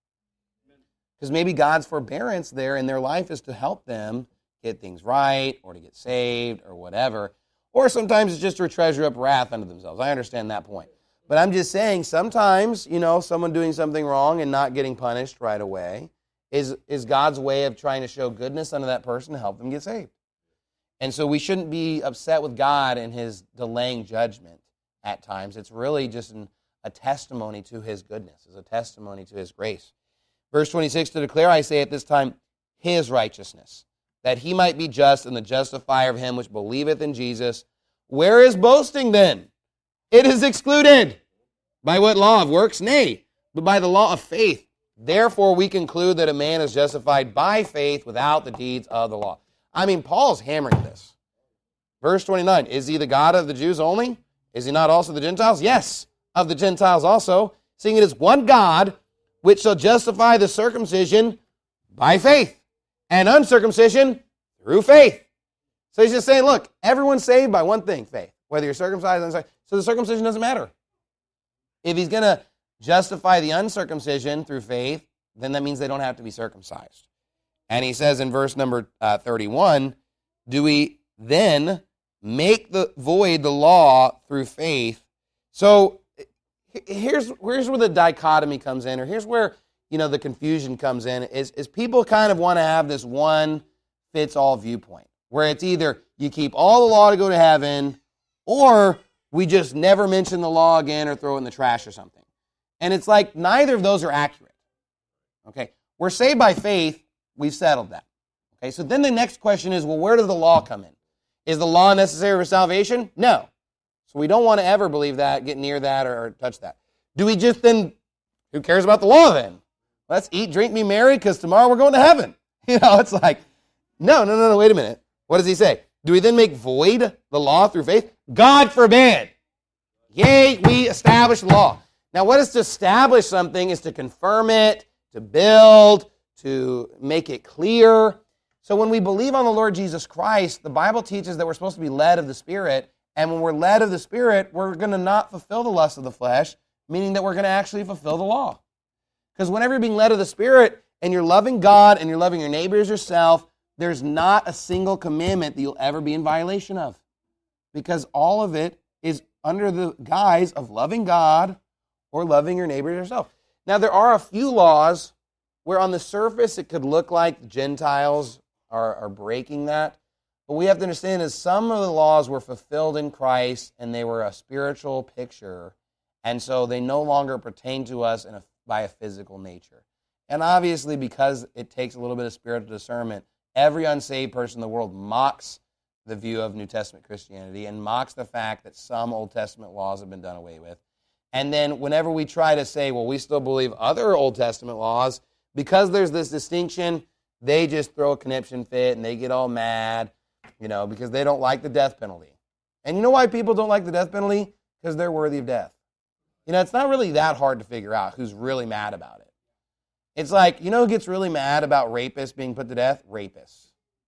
Because maybe God's forbearance there in their life is to help them get things right or to get saved or whatever. Or sometimes it's just to treasure up wrath unto themselves. I understand that point. But I'm just saying sometimes, you know, someone doing something wrong and not getting punished right away is, is God's way of trying to show goodness unto that person to help them get saved. And so we shouldn't be upset with God in his delaying judgment at times. It's really just an, a testimony to his goodness. It's a testimony to his grace. Verse twenty-six, to declare, I say at this time, his righteousness, that he might be just and the justifier of him which believeth in Jesus. Where is boasting then? It is excluded. By what law of works? Nay, but by the law of faith. Therefore we conclude that a man is justified by faith without the deeds of the law. I mean, Paul's hammering this. Verse twenty-nine, is he the God of the Jews only? Is he not also the Gentiles? Yes, of the Gentiles also, seeing it is one God, which shall justify the circumcision by faith, and uncircumcision through faith. So he's just saying, look, everyone's saved by one thing, faith. Whether you're circumcised or uncircumcised. So the circumcision doesn't matter. If he's going to justify the uncircumcision through faith, then that means they don't have to be circumcised. And he says in verse number uh, thirty-one, do we then make the void the law through faith? So here's here's where the dichotomy comes in, or here's where, you know, the confusion comes in, is, is people kind of want to have this one fits all viewpoint, where it's either you keep all the law to go to heaven, or we just never mention the law again or throw it in the trash or something. And it's like neither of those are accurate. Okay, we're saved by faith. We've settled that. Okay, so then the next question is, well, where does the law come in? Is the law necessary for salvation? No. So we don't want to ever believe that, get near that, or, or touch that. Do we just then, who cares about the law then? Let's eat, drink, be merry, because tomorrow we're going to heaven. You know, it's like, no, no, no, no, wait a minute. What does he say? Do we then make void the law through faith? God forbid. Yea, we establish the law. Now, what is to establish something is to confirm it, to build, to make it clear. So when we believe on the Lord Jesus Christ, the Bible teaches that we're supposed to be led of the Spirit, and when we're led of the Spirit, we're going to not fulfill the lust of the flesh, meaning that we're going to actually fulfill the law. Because whenever you're being led of the Spirit, and you're loving God, and you're loving your neighbor as yourself, there's not a single commandment that you'll ever be in violation of. Because all of it is under the guise of loving God or loving your neighbor as yourself. Now, there are a few laws where on the surface it could look like the Gentiles are, are breaking that. But we have to understand is some of the laws were fulfilled in Christ, and they were a spiritual picture, and so they no longer pertain to us in a, by a physical nature. And obviously, because it takes a little bit of spiritual discernment, every unsaved person in the world mocks the view of New Testament Christianity and mocks the fact that some Old Testament laws have been done away with. And then whenever we try to say, well, we still believe other Old Testament laws, because there's this distinction, they just throw a conniption fit and they get all mad, you know, because they don't like the death penalty. And you know why people don't like the death penalty? Because they're worthy of death. You know, it's not really that hard to figure out who's really mad about it. It's like, you know who gets really mad about rapists being put to death? Rapists.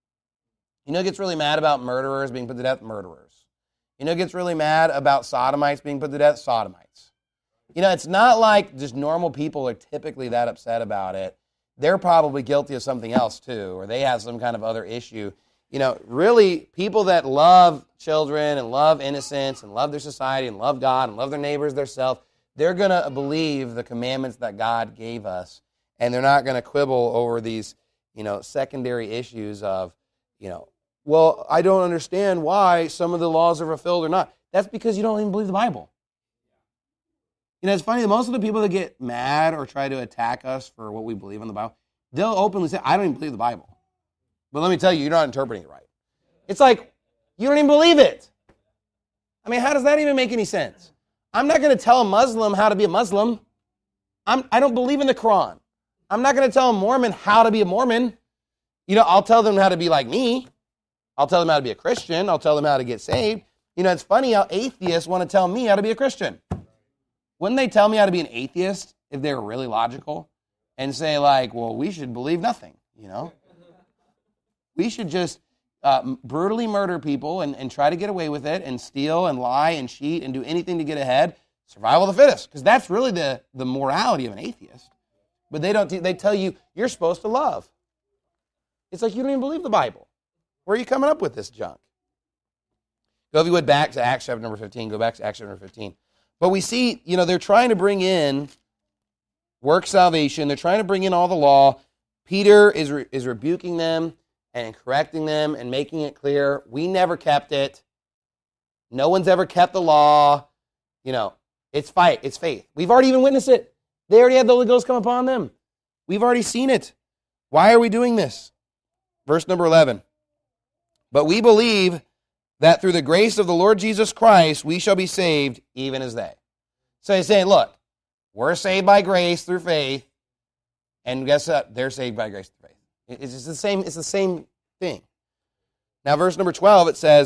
You know who gets really mad about murderers being put to death? Murderers. You know who gets really mad about sodomites being put to death? Sodomites. You know, it's not like just normal people are typically that upset about it. They're probably guilty of something else too, or they have some kind of other issue. You know, really, people that love children and love innocence and love their society and love God and love their neighbors, their self, they're going to believe the commandments that God gave us. And they're not going to quibble over these, you know, secondary issues of, you know, well, I don't understand why some of the laws are fulfilled or not. That's because you don't even believe the Bible. You know, it's funny, most of the people that get mad or try to attack us for what we believe in the Bible, they'll openly say, I don't even believe the Bible. But let me tell you, you're not interpreting it right. It's like, you don't even believe it. I mean, how does that even make any sense? I'm not going to tell a Muslim how to be a Muslim. I'm, I don't believe in the Quran. I'm not going to tell a Mormon how to be a Mormon. You know, I'll tell them how to be like me. I'll tell them how to be a Christian. I'll tell them how to get saved. You know, it's funny how atheists want to tell me how to be a Christian. Wouldn't they tell me how to be an atheist if they were really logical and say like, well, we should believe nothing, you know? We should just uh, brutally murder people and, and try to get away with it and steal and lie and cheat and do anything to get ahead. Survival of the fittest, because that's really the, the morality of an atheist. But they don't. They tell you, you're supposed to love. It's like you don't even believe the Bible. Where are you coming up with this junk? Go, if you would, back to Acts chapter number fifteen. Go back to Acts chapter number fifteen. But we see, you know, they're trying to bring in work salvation. They're trying to bring in all the law. Peter is re- is rebuking them and correcting them and making it clear, we never kept it. No one's ever kept the law. You know, it's fight. It's faith. We've already even witnessed it. They already had the Holy Ghost come upon them. We've already seen it. Why are we doing this? Verse number eleven. But we believe that through the grace of the Lord Jesus Christ, we shall be saved even as they. So he's saying, look, we're saved by grace through faith, and guess what? They're saved by grace through faith. It's just the same, it's the same thing. Now, verse number twelve, it says,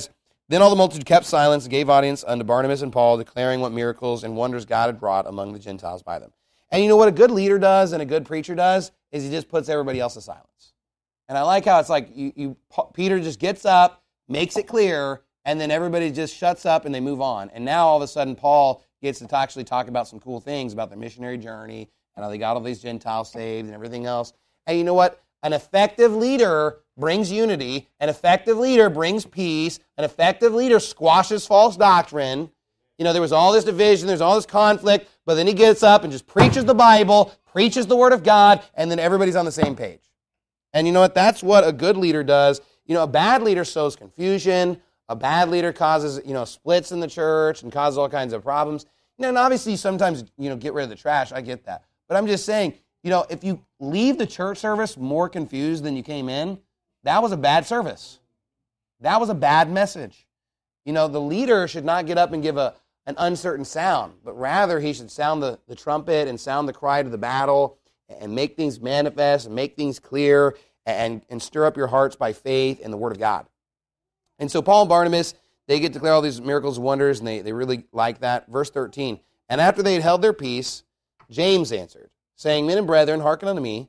Then all the multitude kept silence and gave audience unto Barnabas and Paul, declaring what miracles and wonders God had wrought among the Gentiles by them. And you know what a good leader does and a good preacher does is he just puts everybody else to silence. And I like how it's like you, you Peter just gets up, makes it clear, and then everybody just shuts up and they move on. And now all of a sudden Paul gets to actually talk about some cool things about their missionary journey and how they got all these Gentiles saved and everything else. And you know what? An effective leader brings unity. An effective leader brings peace. An effective leader squashes false doctrine. You know, there was all this division, there's all this conflict, but then he gets up and just preaches the Bible, preaches the Word of God, and then everybody's on the same page. And you know what? That's what a good leader does. You know, a bad leader sows confusion. A bad leader causes, you know, splits in the church and causes all kinds of problems. You know, and obviously sometimes, you know, get rid of the trash. I get that. But I'm just saying, you know, if you leave the church service more confused than you came in, that was a bad service. That was a bad message. You know, the leader should not get up and give a, an uncertain sound, but rather he should sound the, the trumpet and sound the cry to the battle and make things manifest and make things clear and, and stir up your hearts by faith in the Word of God. And so Paul and Barnabas, they get to declare all these miracles and wonders, and they, they really like that. Verse thirteen, and after they had held their peace, James answered, saying, Men and brethren, hearken unto me.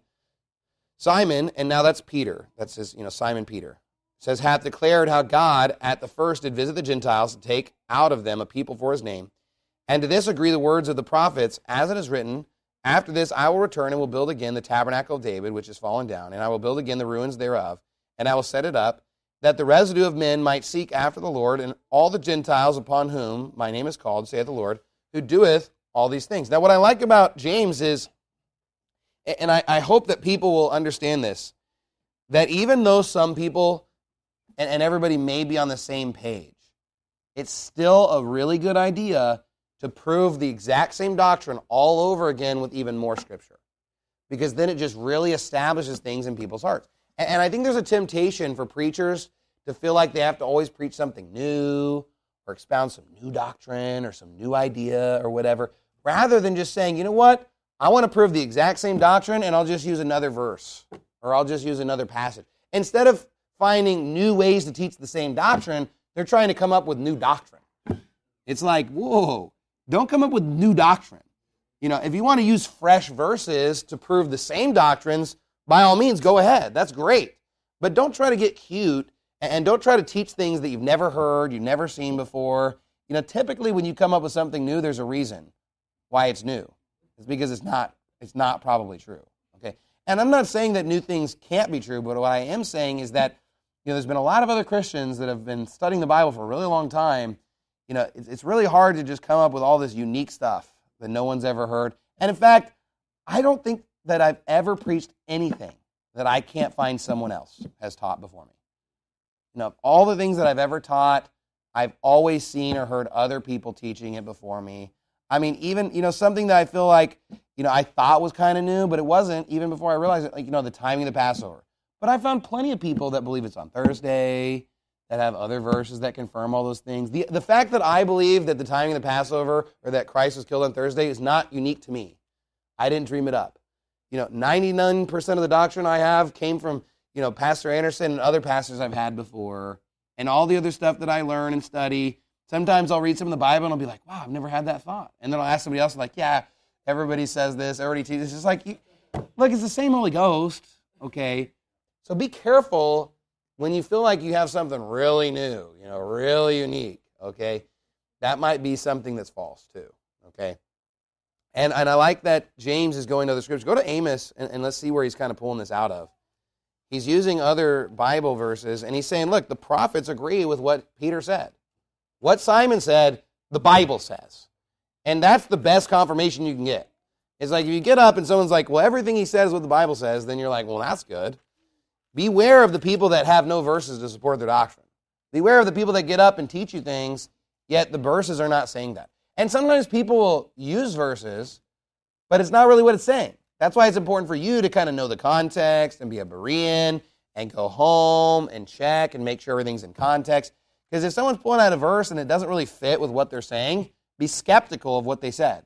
Simon, and now that's Peter, that's his, you know, Simon Peter, says, hath declared how God at the first did visit the Gentiles to take out of them a people for his name. And to this agree the words of the prophets, as it is written, after this I will return and will build again the tabernacle of David, which is fallen down, and I will build again the ruins thereof, and I will set it up, that the residue of men might seek after the Lord, and all the Gentiles upon whom my name is called, saith the Lord, who doeth all these things. Now what I like about James is, and I, I hope that people will understand this, that even though some people and, and everybody may be on the same page, it's still a really good idea to prove the exact same doctrine all over again with even more scripture. Because then it just really establishes things in people's hearts. And, and I think there's a temptation for preachers to feel like they have to always preach something new or expound some new doctrine or some new idea or whatever, rather than just saying, you know what? I want to prove the exact same doctrine, and I'll just use another verse, or I'll just use another passage. Instead of finding new ways to teach the same doctrine, they're trying to come up with new doctrine. It's like, whoa, don't come up with new doctrine. You know, if you want to use fresh verses to prove the same doctrines, by all means, go ahead. That's great. But don't try to get cute, and don't try to teach things that you've never heard, you've never seen before. You know, typically when you come up with something new, there's a reason why it's new. It's because it's not, it's not probably true, okay? And I'm not saying that new things can't be true, but what I am saying is that, you know, there's been a lot of other Christians that have been studying the Bible for a really long time. You know, it's, it's really hard to just come up with all this unique stuff that no one's ever heard. And in fact, I don't think that I've ever preached anything that I can't find someone else has taught before me. You know, all the things that I've ever taught, I've always seen or heard other people teaching it before me. I mean, even, you know, something that I feel like, you know, I thought was kind of new, but it wasn't, even before I realized it, like, you know, the timing of the Passover. But I found plenty of people that believe it's on Thursday, that have other verses that confirm all those things. The, the fact that I believe that the timing of the Passover or that Christ was killed on Thursday is not unique to me. I didn't dream it up. You know, ninety-nine percent of the doctrine I have came from, you know, Pastor Anderson and other pastors I've had before, and all the other stuff that I learn and study. Sometimes I'll read some of the Bible and I'll be like, wow, I've never had that thought. And then I'll ask somebody else, like, yeah, everybody says this, everybody teaches. It's just like, you, look, it's the same Holy Ghost, okay? So be careful when you feel like you have something really new, you know, really unique, okay? That might be something that's false too, okay? And and I like that James is going to other scriptures. Go to Amos, and, and let's see where he's kind of pulling this out of. He's using other Bible verses, and he's saying, look, the prophets agree with what Peter said. What Simon said, the Bible says. And that's the best confirmation you can get. It's like if you get up and someone's like, well, everything he says is what the Bible says, then you're like, well, that's good. Beware of the people that have no verses to support their doctrine. Beware of the people that get up and teach you things, yet the verses are not saying that. And sometimes people will use verses, but it's not really what it's saying. That's why it's important for you to kind of know the context and be a Berean and go home and check and make sure everything's in context. Because if someone's pulling out a verse and it doesn't really fit with what they're saying, be skeptical of what they said,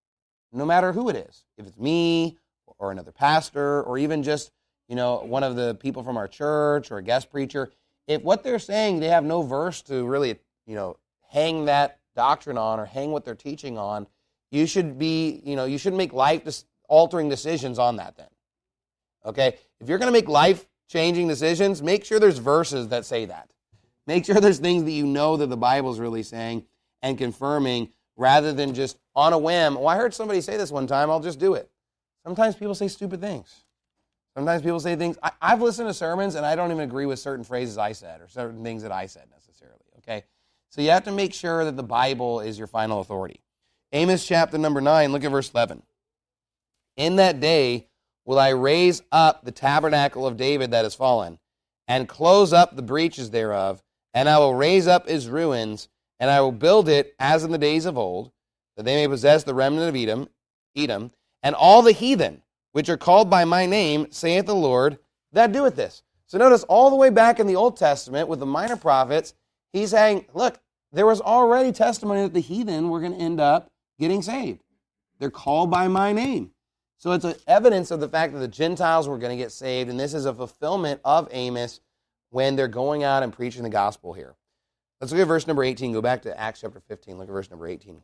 no matter who it is. If it's me or another pastor or even just, you know, one of the people from our church or a guest preacher, if what they're saying, they have no verse to really, you know, hang that doctrine on or hang what they're teaching on, you should be, you know, you should make life-altering decisions on that then. Okay? If you're going to make life-changing decisions, make sure there's verses that say that. Make sure there's things that you know that the Bible's really saying and confirming rather than just on a whim. Oh, I heard somebody say this one time, I'll just do it. Sometimes people say stupid things. Sometimes people say things. I, I've listened to sermons and I don't even agree with certain phrases I said or certain things that I said necessarily. Okay? So you have to make sure that the Bible is your final authority. Amos chapter number nine, look at verse eleven. In that day will I raise up the tabernacle of David that is fallen, and close up the breaches thereof, and I will raise up his ruins, and I will build it as in the days of old, that they may possess the remnant of Edom, Edom, and all the heathen, which are called by my name, saith the Lord, that doeth this. So notice all the way back in the Old Testament with the minor prophets, he's saying, look, there was already testimony that the heathen were going to end up getting saved. They're called by my name. So it's an evidence of the fact that the Gentiles were going to get saved, and this is a fulfillment of Amos when they're going out and preaching the gospel here. Let's look at verse number eighteen. Go back to Acts chapter fifteen. Look at verse number eighteen.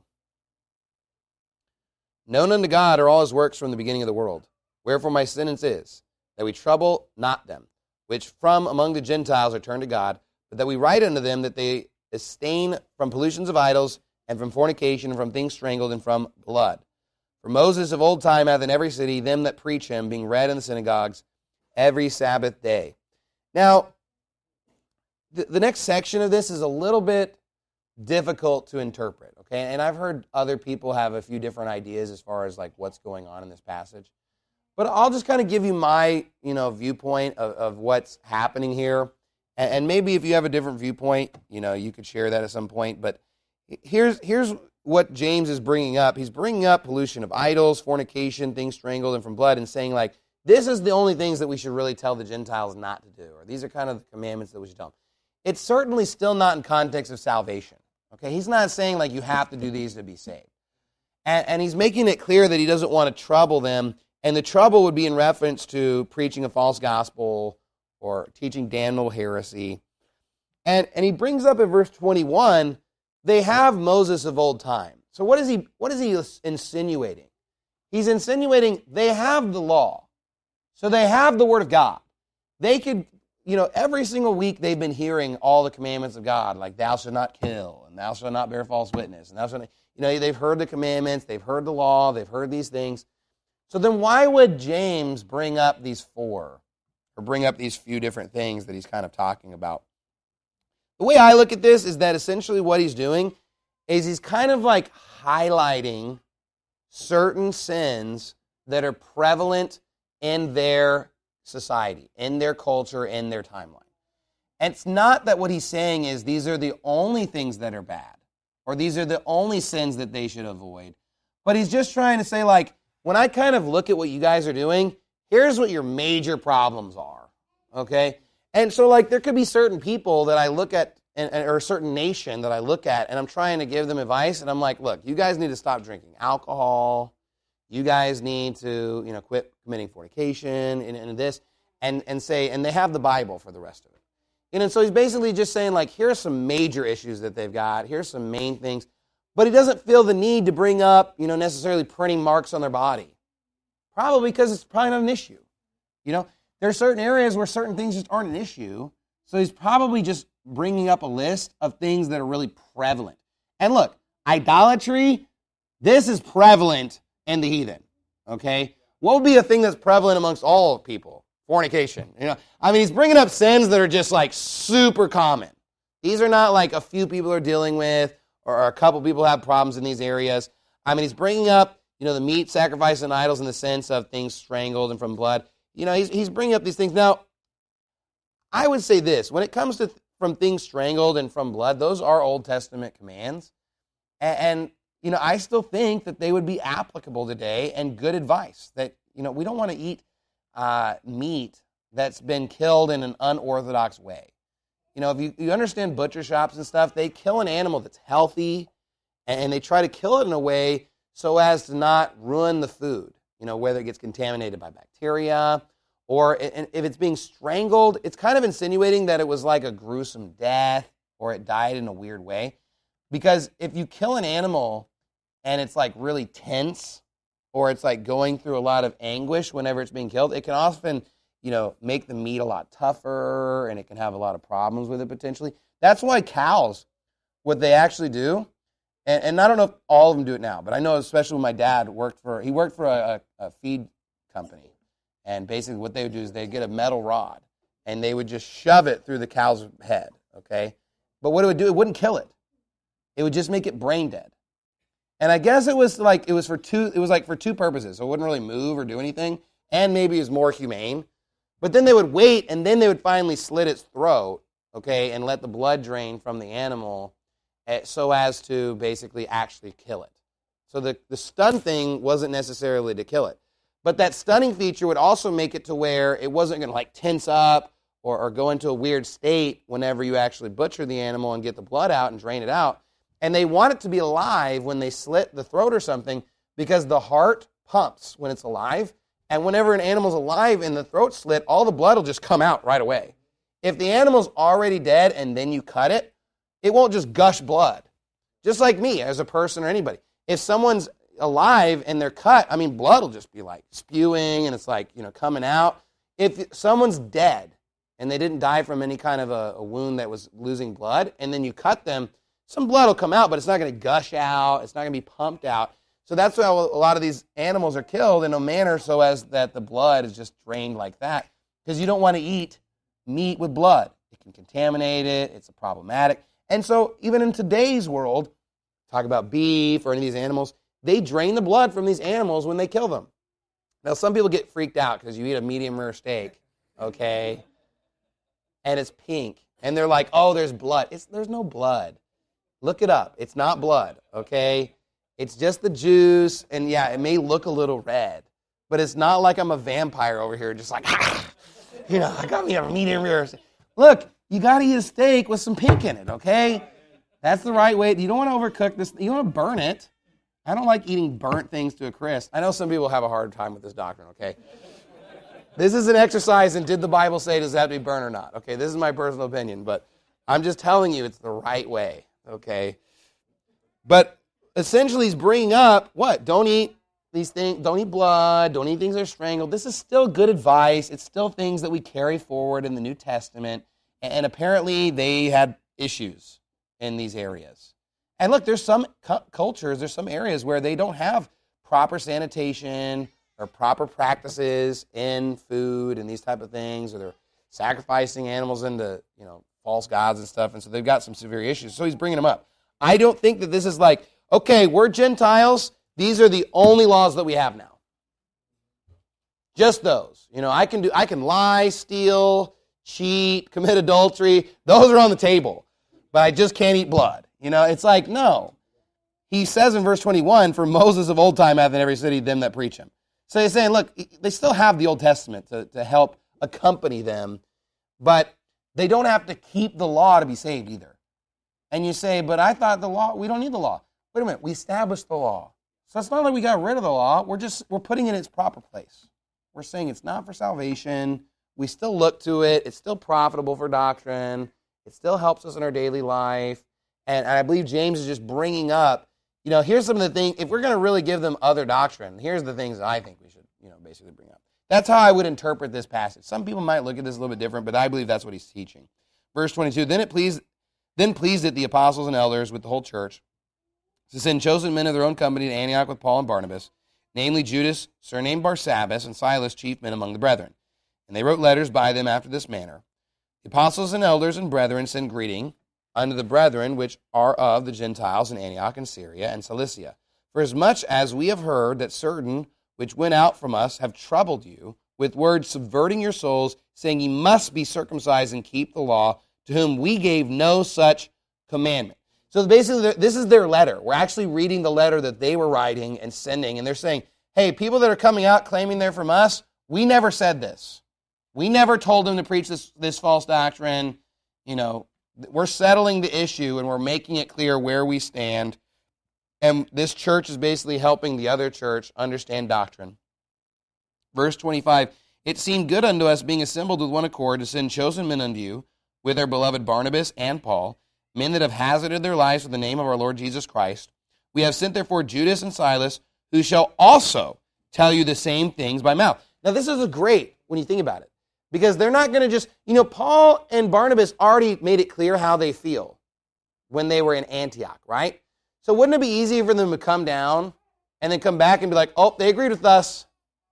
Known unto God are all his works from the beginning of the world. Wherefore my sentence is, that we trouble not them, which from among the Gentiles are turned to God, but that we write unto them that they abstain from pollutions of idols, and from fornication, and from things strangled, and from blood. For Moses of old time hath in every city them that preach him, being read in the synagogues every Sabbath day. Now, the, the next section of this is a little bit difficult to interpret, okay? And I've heard other people have a few different ideas as far as like what's going on in this passage. But I'll just kind of give you my, you know, viewpoint of, of what's happening here. And, and maybe if you have a different viewpoint, you know, you could share that at some point. But here's here's what James is bringing up. He's bringing up pollution of idols, fornication, things strangled, and from blood, and saying like, this is the only things that we should really tell the Gentiles not to do, or these are kind of the commandments that we should tell them. It's certainly still not in context of salvation. Okay, he's not saying like you have to do these to be saved. And, and he's making it clear that he doesn't want to trouble them, and the trouble would be in reference to preaching a false gospel or teaching damnable heresy. And, and he brings up in verse twenty-one, they have Moses of old time. So what is he, what is he insinuating? He's insinuating they have the law. So they have the word of God. They could, you know, every single week they've been hearing all the commandments of God, like thou shalt not kill, and thou shalt not bear false witness, and thou shalt not, you know, they've heard the commandments, they've heard the law, they've heard these things. So then why would James bring up these four, or bring up these few different things that he's kind of talking about? The way I look at this is that essentially what he's doing is he's kind of like highlighting certain sins that are prevalent in their society, in their culture, in their timeline. And it's not that what he's saying is these are the only things that are bad, or these are the only sins that they should avoid. But he's just trying to say, like, when I kind of look at what you guys are doing, here's what your major problems are, okay? And so, like, there could be certain people that I look at, and, or a certain nation that I look at, and I'm trying to give them advice, and I'm like, look, you guys need to stop drinking alcohol. You guys need to, you know, quit committing fornication and, and this, and, and say, and they have the Bible for the rest of it. You know, and so he's basically just saying, like, here's some major issues that they've got. Here's some main things. But he doesn't feel the need to bring up, you know, necessarily printing marks on their body. Probably because it's probably not an issue. You know, there are certain areas where certain things just aren't an issue. So he's probably just bringing up a list of things that are really prevalent. And look, idolatry, this is prevalent in the heathen, okay? What would be a thing that's prevalent amongst all people? Fornication. You know, I mean, he's bringing up sins that are just like super common. These are not like a few people are dealing with, or a couple people have problems in these areas. I mean, he's bringing up, you know, the meat sacrifice and idols in the sense of things strangled and from blood. You know, he's he's bringing up these things. Now, I would say this, when it comes to from things strangled and from blood, those are Old Testament commands. And, and you know, I still think that they would be applicable today and good advice. That, you know, we don't want to eat uh, meat that's been killed in an unorthodox way. You know, if you, you understand butcher shops and stuff, they kill an animal that's healthy, and they try to kill it in a way so as to not ruin the food, you know, whether it gets contaminated by bacteria or if it's being strangled, it's kind of insinuating that it was like a gruesome death or it died in a weird way. Because if you kill an animal and it's like really tense or it's like going through a lot of anguish whenever it's being killed, it can often, you know, make the meat a lot tougher and it can have a lot of problems with it potentially. That's why cows, what they actually do, and, and I don't know if all of them do it now, but I know especially when my dad worked for, he worked for a, a, a feed company. And basically what they would do is they'd get a metal rod and they would just shove it through the cow's head, okay? But what it would do, it wouldn't kill it. It would just make it brain dead. And I guess it was like, it was for two, it was like for two purposes. So it wouldn't really move or do anything. And maybe it was more humane. But then they would wait and then they would finally slit its throat, okay, and let the blood drain from the animal so as to basically actually kill it. So the, the stun thing wasn't necessarily to kill it. But that stunning feature would also make it to where it wasn't going to like tense up or, or go into a weird state whenever you actually butcher the animal and get the blood out and drain it out. And they want it to be alive when they slit the throat or something because the heart pumps when it's alive. And whenever an animal's alive and the throat's slit, all the blood will just come out right away. If the animal's already dead and then you cut it, it won't just gush blood. Just like me as a person or anybody. If someone's alive and they're cut, I mean, blood will just be like spewing and it's like, you know, coming out. If someone's dead and they didn't die from any kind of a, a wound that was losing blood, and then you cut them, some blood will come out, but it's not going to gush out. It's not going to be pumped out. So that's how a lot of these animals are killed in a manner so as that the blood is just drained like that. Because you don't want to eat meat with blood. It can contaminate it. It's problematic. And so even in today's world, talk about beef or any of these animals, they drain the blood from these animals when they kill them. Now, some people get freaked out because you eat a medium rare steak, okay, and it's pink. And they're like, oh, there's blood. It's, there's no blood. Look it up. It's not blood, okay? It's just the juice, and yeah, it may look a little red, but it's not like I'm a vampire over here just like, ah, you know, I got me a medium rare steak. Look, you got to eat a steak with some pink in it, okay? That's the right way. You don't want to overcook this. You don't want to burn it. I don't like eating burnt things to a crisp. I know some people have a hard time with this doctrine, okay? This is an exercise in did the Bible say does that have to be burnt or not? Okay, this is my personal opinion, but I'm just telling you it's the right way, okay? But essentially he's bringing up, what? Don't eat these things, don't eat blood, don't eat things that are strangled. This is still good advice. It's still things that we carry forward in the New Testament, and apparently they had issues in these areas. And look, there's some cu- cultures, there's some areas where they don't have proper sanitation or proper practices in food and these type of things, or they're sacrificing animals into, you know, false gods and stuff, and so they've got some severe issues. So he's bringing them up. I don't think that this is like, okay, we're Gentiles, these are the only laws that we have now. Just those. You know, I can do, I can lie, steal, cheat, commit adultery. Those are on the table, but I just can't eat blood. You know, it's like, no. He says in verse twenty-one, for Moses of old time hath in every city them that preach him. So he's saying, look, they still have the Old Testament to, to help accompany them, but they don't have to keep the law to be saved either. And you say, but I thought the law, we don't need the law. Wait a minute, we established the law. So it's not like we got rid of the law. We're just, we're putting it in its proper place. We're saying it's not for salvation. We still look to it. It's still profitable for doctrine. It still helps us in our daily life. And I believe James is just bringing up, you know, here's some of the things, if we're going to really give them other doctrine, here's the things that I think we should, you know, basically bring up. That's how I would interpret this passage. Some people might look at this a little bit different, but I believe that's what he's teaching. Verse twenty-two, then it pleased, then pleased it the apostles and elders with the whole church to send chosen men of their own company to Antioch with Paul and Barnabas, namely Judas, surnamed Barsabbas, and Silas, chief men among the brethren. And they wrote letters by them after this manner. The apostles and elders and brethren send greeting unto the brethren which are of the Gentiles in Antioch and Syria and Cilicia. For as much as we have heard that certain which went out from us have troubled you with words subverting your souls, saying ye must be circumcised and keep the law, to whom we gave no such commandment. So basically, this is their letter. We're actually reading the letter that they were writing and sending, and they're saying, hey, people that are coming out claiming they're from us, we never said this. We never told them to preach this, this false doctrine. You know, we're settling the issue, and we're making it clear where we stand. And this church is basically helping the other church understand doctrine. Verse twenty-five, it seemed good unto us, being assembled with one accord, to send chosen men unto you, with our beloved Barnabas and Paul, men that have hazarded their lives for the name of our Lord Jesus Christ. We have sent therefore Judas and Silas, who shall also tell you the same things by mouth. Now this is great when you think about it, because they're not going to just, you know, Paul and Barnabas already made it clear how they feel when they were in Antioch, right? So wouldn't it be easy for them to come down and then come back and be like, oh, they agreed with us?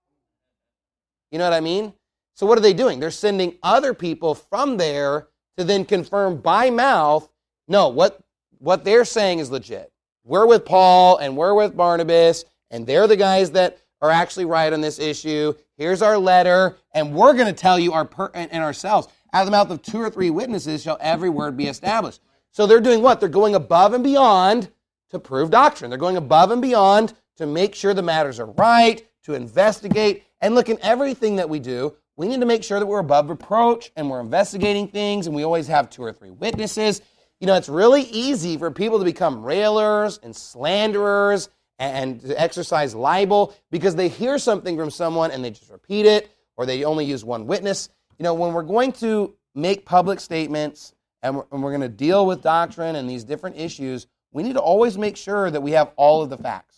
You know what I mean? So what are they doing? They're sending other people from there to then confirm by mouth, no, what, what they're saying is legit. We're with Paul and we're with Barnabas, and they're the guys that are actually right on this issue. Here's our letter, and we're going to tell you our per- and ourselves. Out of the mouth of two or three witnesses shall every word be established. So they're doing what? They're going above and beyond to prove doctrine. They're going above and beyond to make sure the matters are right, to investigate. And look, in everything that we do, we need to make sure that we're above reproach and we're investigating things, and we always have two or three witnesses. You know, it's really easy for people to become railers and slanderers and to exercise libel because they hear something from someone and they just repeat it, or they only use one witness. You know, when we're going to make public statements and we're, and we're going to deal with doctrine and these different issues, we need to always make sure that we have all of the facts.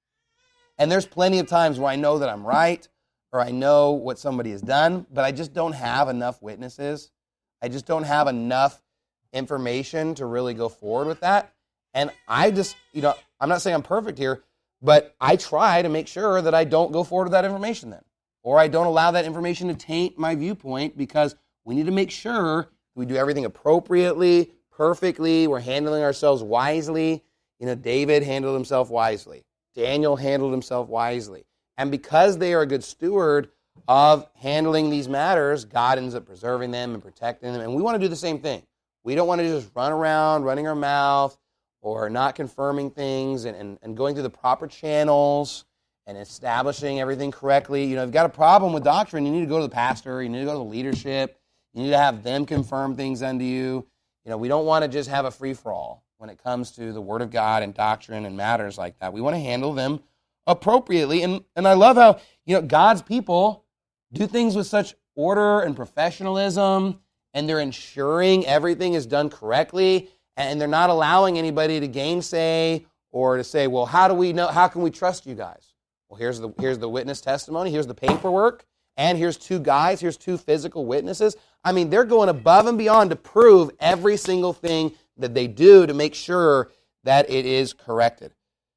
And there's plenty of times where I know that I'm right or I know what somebody has done, but I just don't have enough witnesses. I just don't have enough information to really go forward with that. And I just, you know, I'm not saying I'm perfect here, but I try to make sure that I don't go forward with that information then, or I don't allow that information to taint my viewpoint, because we need to make sure we do everything appropriately, perfectly, we're handling ourselves wisely. You know, David handled himself wisely. Daniel handled himself wisely. And because they are a good steward of handling these matters, God ends up preserving them and protecting them. And we want to do the same thing. We don't want to just run around, running our mouth, or not confirming things and, and, and going through the proper channels and establishing everything correctly. You know, if you've got a problem with doctrine, you need to go to the pastor, you need to go to the leadership, you need to have them confirm things unto you. You know, we don't want to just have a free-for-all when it comes to the Word of God and doctrine and matters like that. We want to handle them appropriately. And, and I love how, you know, God's people do things with such order and professionalism, and they're ensuring everything is done correctly, and they're not allowing anybody to gainsay or to say, well, how do we know, how can we trust you guys? Well, here's the here's the witness testimony, here's the paperwork, and here's two guys, here's two physical witnesses. I mean, they're going above and beyond to prove every single thing that they do to make sure that it is corrected.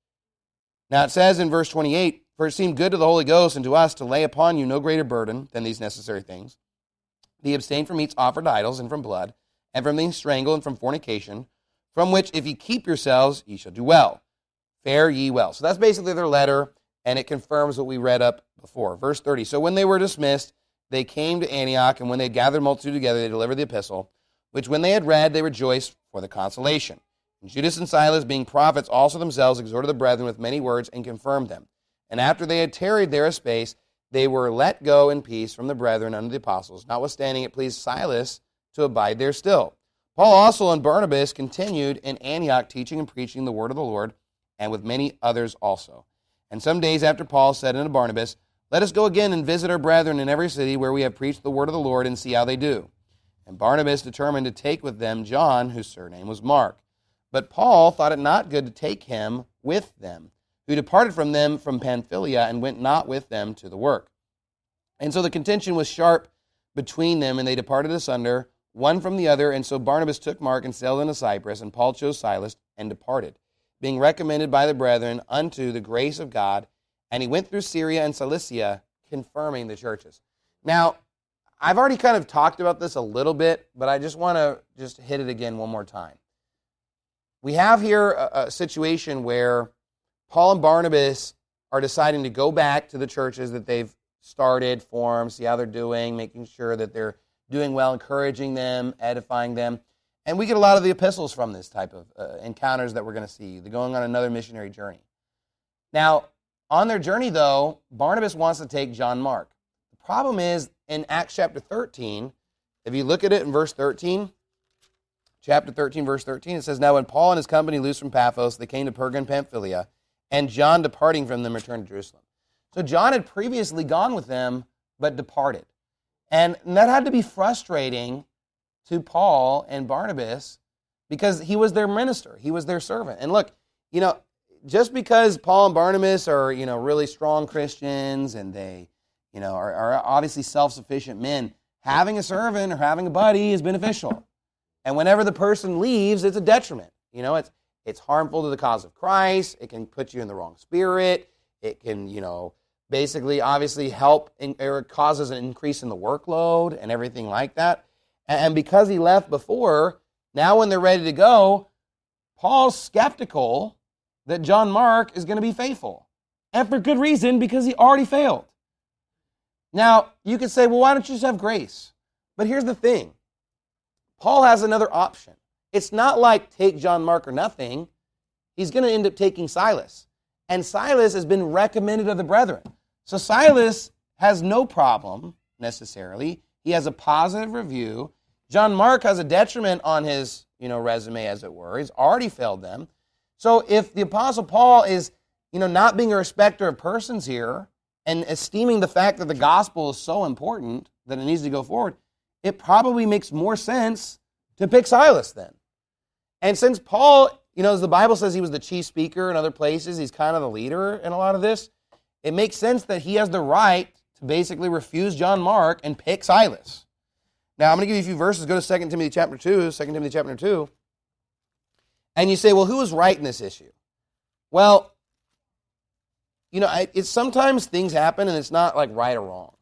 Now it says in verse twenty-eight, for it seemed good to the Holy Ghost and to us to lay upon you no greater burden than these necessary things. Be abstain from meats offered to idols, and from blood, and from things strangled, and from fornication, from which if ye keep yourselves, ye shall do well. Fare ye well. So that's basically their letter, and it confirms what we read up before. Verse thirty, so when they were dismissed, they came to Antioch, and when they had gathered the multitude together, they delivered the epistle, which when they had read, they rejoiced for the consolation. And Judas and Silas, being prophets also themselves, exhorted the brethren with many words, and confirmed them. And after they had tarried there a space, they were let go in peace from the brethren unto the apostles. Notwithstanding, it pleased Silas to abide there still. Paul also and Barnabas continued in Antioch, teaching and preaching the word of the Lord, and with many others also. And some days after Paul said unto Barnabas, let us go again and visit our brethren in every city where we have preached the word of the Lord, and see how they do. And Barnabas determined to take with them John, whose surname was Mark. But Paul thought it not good to take him with them, who departed from them from Pamphylia, and went not with them to the work. And so the contention was sharp between them, and they departed asunder, one from the other. And so Barnabas took Mark and sailed into Cyprus, and Paul chose Silas and departed, being recommended by the brethren unto the grace of God. And he went through Syria and Cilicia, confirming the churches. Now, I've already kind of talked about this a little bit, but I just want to just hit it again one more time. We have here a, a situation where Paul and Barnabas are deciding to go back to the churches that they've started, formed, see how they're doing, making sure that they're doing well, encouraging them, edifying them. And we get a lot of the epistles from this type of uh, encounters that we're going to see. They're going on another missionary journey. Now, on their journey, though, Barnabas wants to take John Mark. The problem is, in Acts chapter thirteen, if you look at it in verse thirteen, chapter thirteen, verse thirteen, it says, now when Paul and his company loosed from Paphos, they came to Perga and Pamphylia, and John, departing from them, returned to Jerusalem. So John had previously gone with them, but departed. And that had to be frustrating to Paul and Barnabas because he was their minister. He was their servant. And look, you know, just because Paul and Barnabas are, you know, really strong Christians and they, you know, are, are obviously self-sufficient men, having a servant or having a buddy is beneficial. And whenever the person leaves, it's a detriment. You know, it's it's harmful to the cause of Christ. It can put you in the wrong spirit. It can, you know, basically obviously help in, or it causes an increase in the workload and everything like that. And because he left before, now when they're ready to go, Paul's skeptical that John Mark is going to be faithful. And for good reason, because he already failed. Now, you could say, well, why don't you just have grace? But here's the thing. Paul has another option. It's not like take John Mark or nothing. He's going to end up taking Silas. And Silas has been recommended of the brethren. So Silas has no problem, necessarily. He has a positive review. John Mark has a detriment on his, you know, resume, as it were. He's already failed them. So if the Apostle Paul is, you know, not being a respecter of persons here and esteeming the fact that the gospel is so important that it needs to go forward, it probably makes more sense to pick Silas then. And since Paul, you know, as the Bible says he was the chief speaker in other places, he's kind of the leader in a lot of this, it makes sense that he has the right to basically refuse John Mark and pick Silas. Now, I'm going to give you a few verses. Go to Second Timothy chapter two, Second Timothy chapter two. And you say, well, who was right in this issue? Well, you know, it's sometimes things happen and it's not like right or wrong.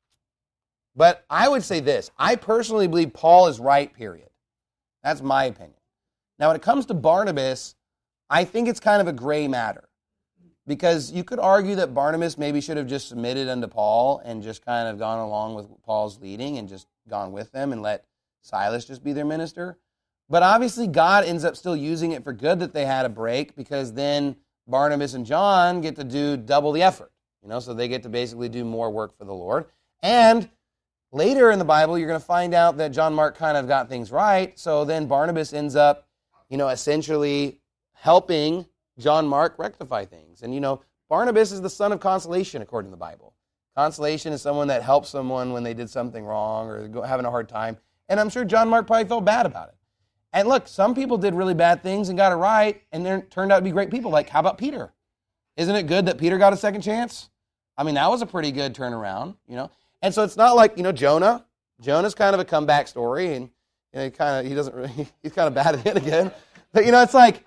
But I would say this. I personally believe Paul is right, period. That's my opinion. Now, when it comes to Barnabas, I think it's kind of a gray matter. Because you could argue that Barnabas maybe should have just submitted unto Paul and just kind of gone along with Paul's leading and just gone with them and let Silas just be their minister. But obviously God ends up still using it for good that they had a break, because then Barnabas and John get to do double the effort. You know, so they get to basically do more work for the Lord. And later in the Bible, you're going to find out that John Mark kind of got things right. So then Barnabas ends up, you know, essentially helping John Mark rectify things. And, you know, Barnabas is the son of consolation, according to the Bible. Consolation is someone that helps someone when they did something wrong or having a hard time. And I'm sure John Mark probably felt bad about it. And look, some people did really bad things and got it right, and they turned out to be great people. Like, how about Peter? Isn't it good that Peter got a second chance? I mean, that was a pretty good turnaround, you know. And so it's not like, you know, Jonah. Jonah's kind of a comeback story, and you know, he kind of he doesn't really he's kind of bad at it again. But you know, it's like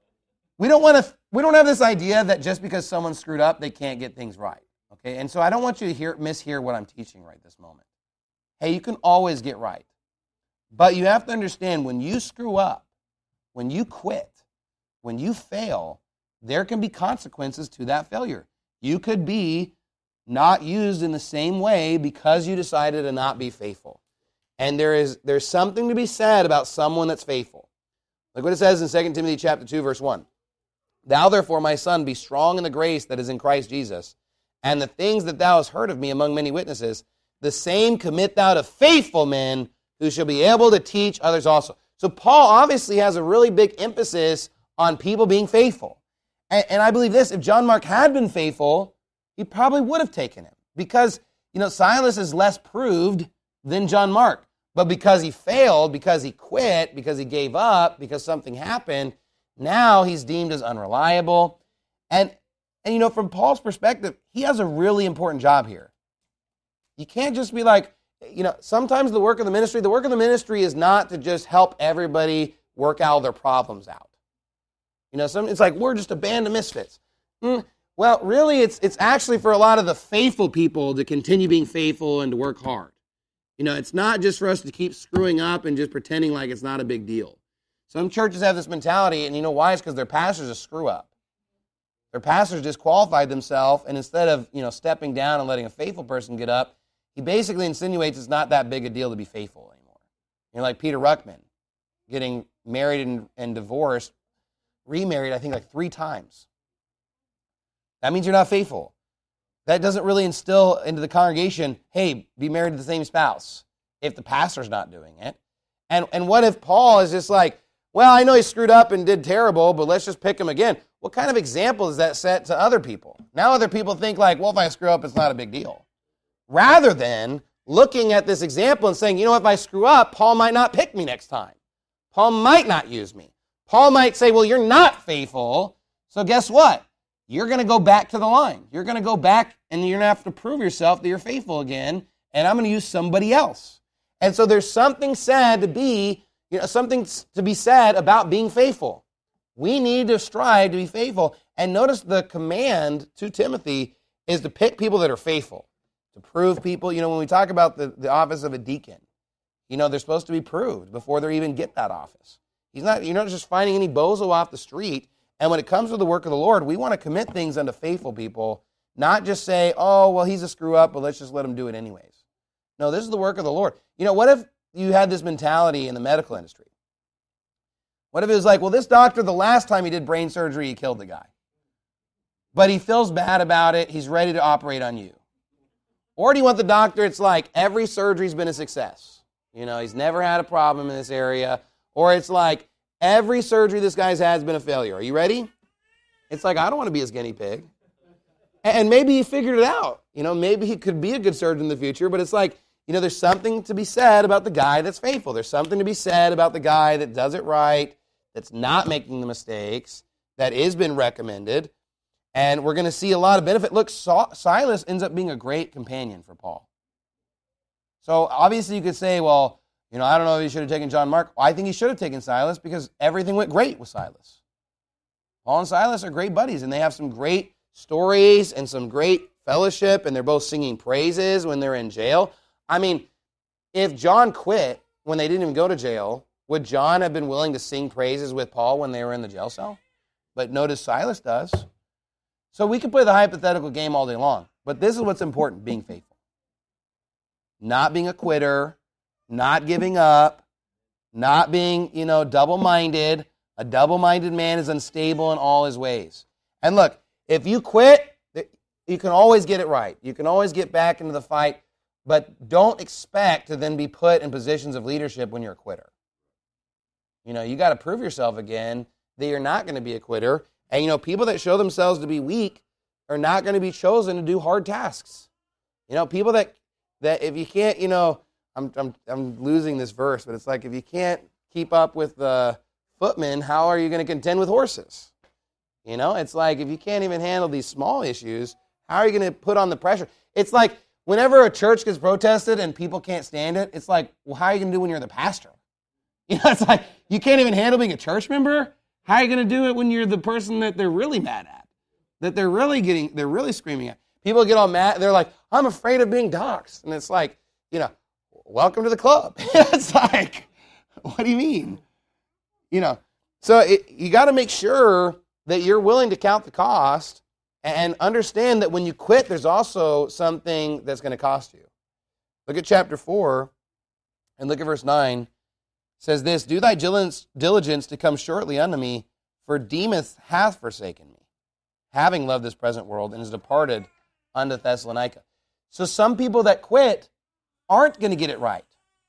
we don't want to we don't have this idea that just because someone screwed up, they can't get things right. Okay, and so I don't want you to hear mishear what I'm teaching right this moment. Hey, you can always get right. But you have to understand, when you screw up, when you quit, when you fail, there can be consequences to that failure. You could be not used in the same way because you decided to not be faithful. And there is there's something to be said about someone that's faithful. Look what it says in Second Timothy chapter two, verse one. Thou therefore, my son, be strong in the grace that is in Christ Jesus, and the things that thou hast heard of me among many witnesses, the same commit thou to faithful men, who shall be able to teach others also. So Paul obviously has a really big emphasis on people being faithful. And, and I believe this, if John Mark had been faithful, he probably would have taken him. Because, you know, Silas is less proved than John Mark. But because he failed, because he quit, because he gave up, because something happened, now he's deemed as unreliable. And, and you know, from Paul's perspective, he has a really important job here. You can't just be like, you know, sometimes the work of the ministry, the work of the ministry is not to just help everybody work all their problems out. You know, some, it's like, we're just a band of misfits. Mm, well, really, it's it's actually for a lot of the faithful people to continue being faithful and to work hard. You know, it's not just for us to keep screwing up and just pretending like it's not a big deal. Some churches have this mentality, and you know why? It's because their pastors a screw up. Their pastors disqualified themselves, and instead of, you know, stepping down and letting a faithful person get up, he basically insinuates it's not that big a deal to be faithful anymore. You know, like Peter Ruckman, getting married and, and divorced, remarried, I think, like three times. That means you're not faithful. That doesn't really instill into the congregation, hey, be married to the same spouse, if the pastor's not doing it. And, and what if Paul is just like, well, I know he screwed up and did terrible, but let's just pick him again. What kind of example does that set to other people? Now other people think like, well, if I screw up, it's not a big deal. rather than looking at this example and saying, you know, if I screw up, Paul might not pick me next time. Paul might not use me. Paul might say, well, you're not faithful, so guess what? You're going to go back to the line. You're going to go back and you're going to have to prove yourself that you're faithful again, and I'm going to use somebody else. And so there's something said to be, you know, something to be said about being faithful. We need to strive to be faithful. And notice the command to Timothy is to pick people that are faithful, to prove people. You know, when we talk about the, the office of a deacon, you know, they're supposed to be proved before they even get that office. He's not, you're not just finding any bozo off the street. And when it comes to the work of the Lord, we want to commit things unto faithful people, not just say, oh, well, he's a screw up, but let's just let him do it anyways. No, this is the work of the Lord. You know, what if you had this mentality in the medical industry? What if it was like, well, this doctor, the last time he did brain surgery, he killed the guy. But he feels bad about it. He's ready to operate on you. Or do you want the doctor, it's like every surgery's been a success. You know, he's never had a problem in this area. Or it's like every surgery this guy's had has been a failure. Are you ready? It's like, I don't want to be his guinea pig. And maybe he figured it out. You know, maybe he could be a good surgeon in the future, but it's like, you know, there's something to be said about the guy that's faithful. There's something to be said about the guy that does it right, that's not making the mistakes, that is been recommended. And we're going to see a lot of benefit. Look, Silas ends up being a great companion for Paul. So obviously you could say, well, you know, I don't know if he should have taken John Mark. Well, I think he should have taken Silas because everything went great with Silas. Paul and Silas are great buddies, and they have some great stories and some great fellowship, and they're both singing praises when they're in jail. I mean, if John quit when they didn't even go to jail, would John have been willing to sing praises with Paul when they were in the jail cell? But notice Silas does. So we can play the hypothetical game all day long, but this is what's important, being faithful. Not being a quitter, not giving up, not being, you know, double-minded. A double-minded man is unstable in all his ways. And look, if you quit, you can always get it right. You can always get back into the fight, but don't expect to then be put in positions of leadership when you're a quitter. You know, you got to prove yourself again that you're not going to be a quitter. And, you know, people that show themselves to be weak are not going to be chosen to do hard tasks. You know, people that, that if you can't, you know, I'm, I'm, I'm losing this verse, but it's like if you can't keep up with the footmen, how are you going to contend with horses? You know, it's like if you can't even handle these small issues, how are you going to put on the pressure? It's like whenever a church gets protested and people can't stand it, it's like, well, how are you going to do when you're the pastor? You know, it's like you can't even handle being a church member. How are you going to do it when you're the person that they're really mad at, that they're really getting, they're really screaming at? People get all mad. They're like, I'm afraid of being doxxed. And it's like, you know, welcome to the club. It's like, what do you mean? You know, so it, you got to make sure that you're willing to count the cost and understand that when you quit, there's also something that's going to cost you. Look at chapter four and look at verse nine. It says this, do thy diligence to come shortly unto me, for Demas hath forsaken me, having loved this present world, and is departed unto Thessalonica. So some people that quit aren't going to get it right.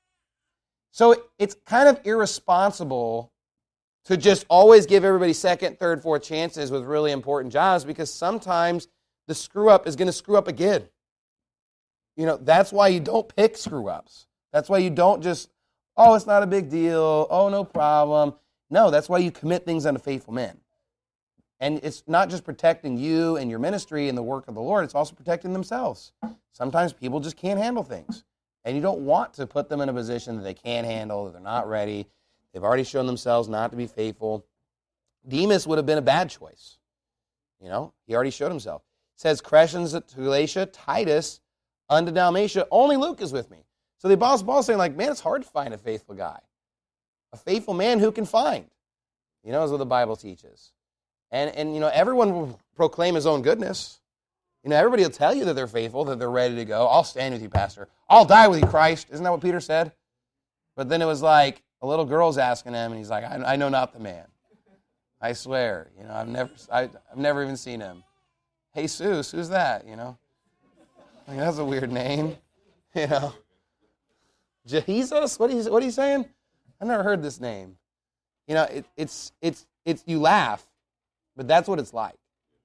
So it's kind of irresponsible to just always give everybody second, third, fourth chances with really important jobs, because sometimes the screw-up is going to screw up again. You know, that's why you don't pick screw-ups. That's why you don't just, oh, it's not a big deal, oh, no problem. No, that's why you commit things unto faithful men. And it's not just protecting you and your ministry and the work of the Lord, it's also protecting themselves. Sometimes people just can't handle things, and you don't want to put them in a position that they can't handle, that they're not ready. They've already shown themselves not to be faithful. Demas would have been a bad choice. You know, he already showed himself. It says, Crescens to Galatia, Titus unto Dalmatia, only Luke is with me. So the Apostle Paul is saying, like, man, it's hard to find a faithful guy. A faithful man who can find. You know, is what the Bible teaches. And, and you know, everyone will proclaim his own goodness. You know, everybody will tell you that they're faithful, that they're ready to go. I'll stand with you, Pastor. I'll die with you, Christ. Isn't that what Peter said? But then it was like, a little girl's asking him, and he's like, I, I know not the man. I swear. You know, I've never I, I've never even seen him. Jesus, who's that, you know? Like, that's a weird name, you know. Jesus? What are you, what are you saying? I've never heard this name. You know, it, it's, it's, it's, you laugh, but that's what it's like.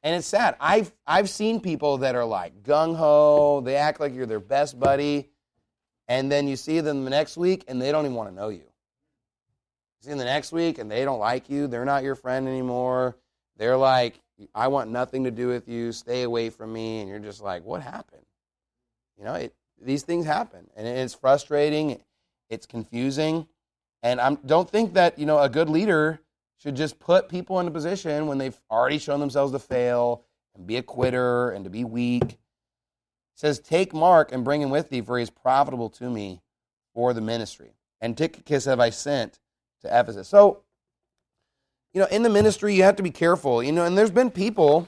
And it's sad. I've, I've seen people that are like gung-ho, they act like you're their best buddy, and then you see them the next week, and they don't even want to know you. You see them the next week, and they don't like you. They're not your friend anymore. They're like, I want nothing to do with you. Stay away from me. And you're just like, what happened? You know, it, these things happen, and it's frustrating. It's confusing, and I don't think that, you know, a good leader should just put people in a position when they've already shown themselves to fail and be a quitter and to be weak. It says, take Mark and bring him with thee, for he is profitable to me for the ministry. And Tychicus have I sent to Ephesus. So, you know, in the ministry, you have to be careful. You know, and there's been people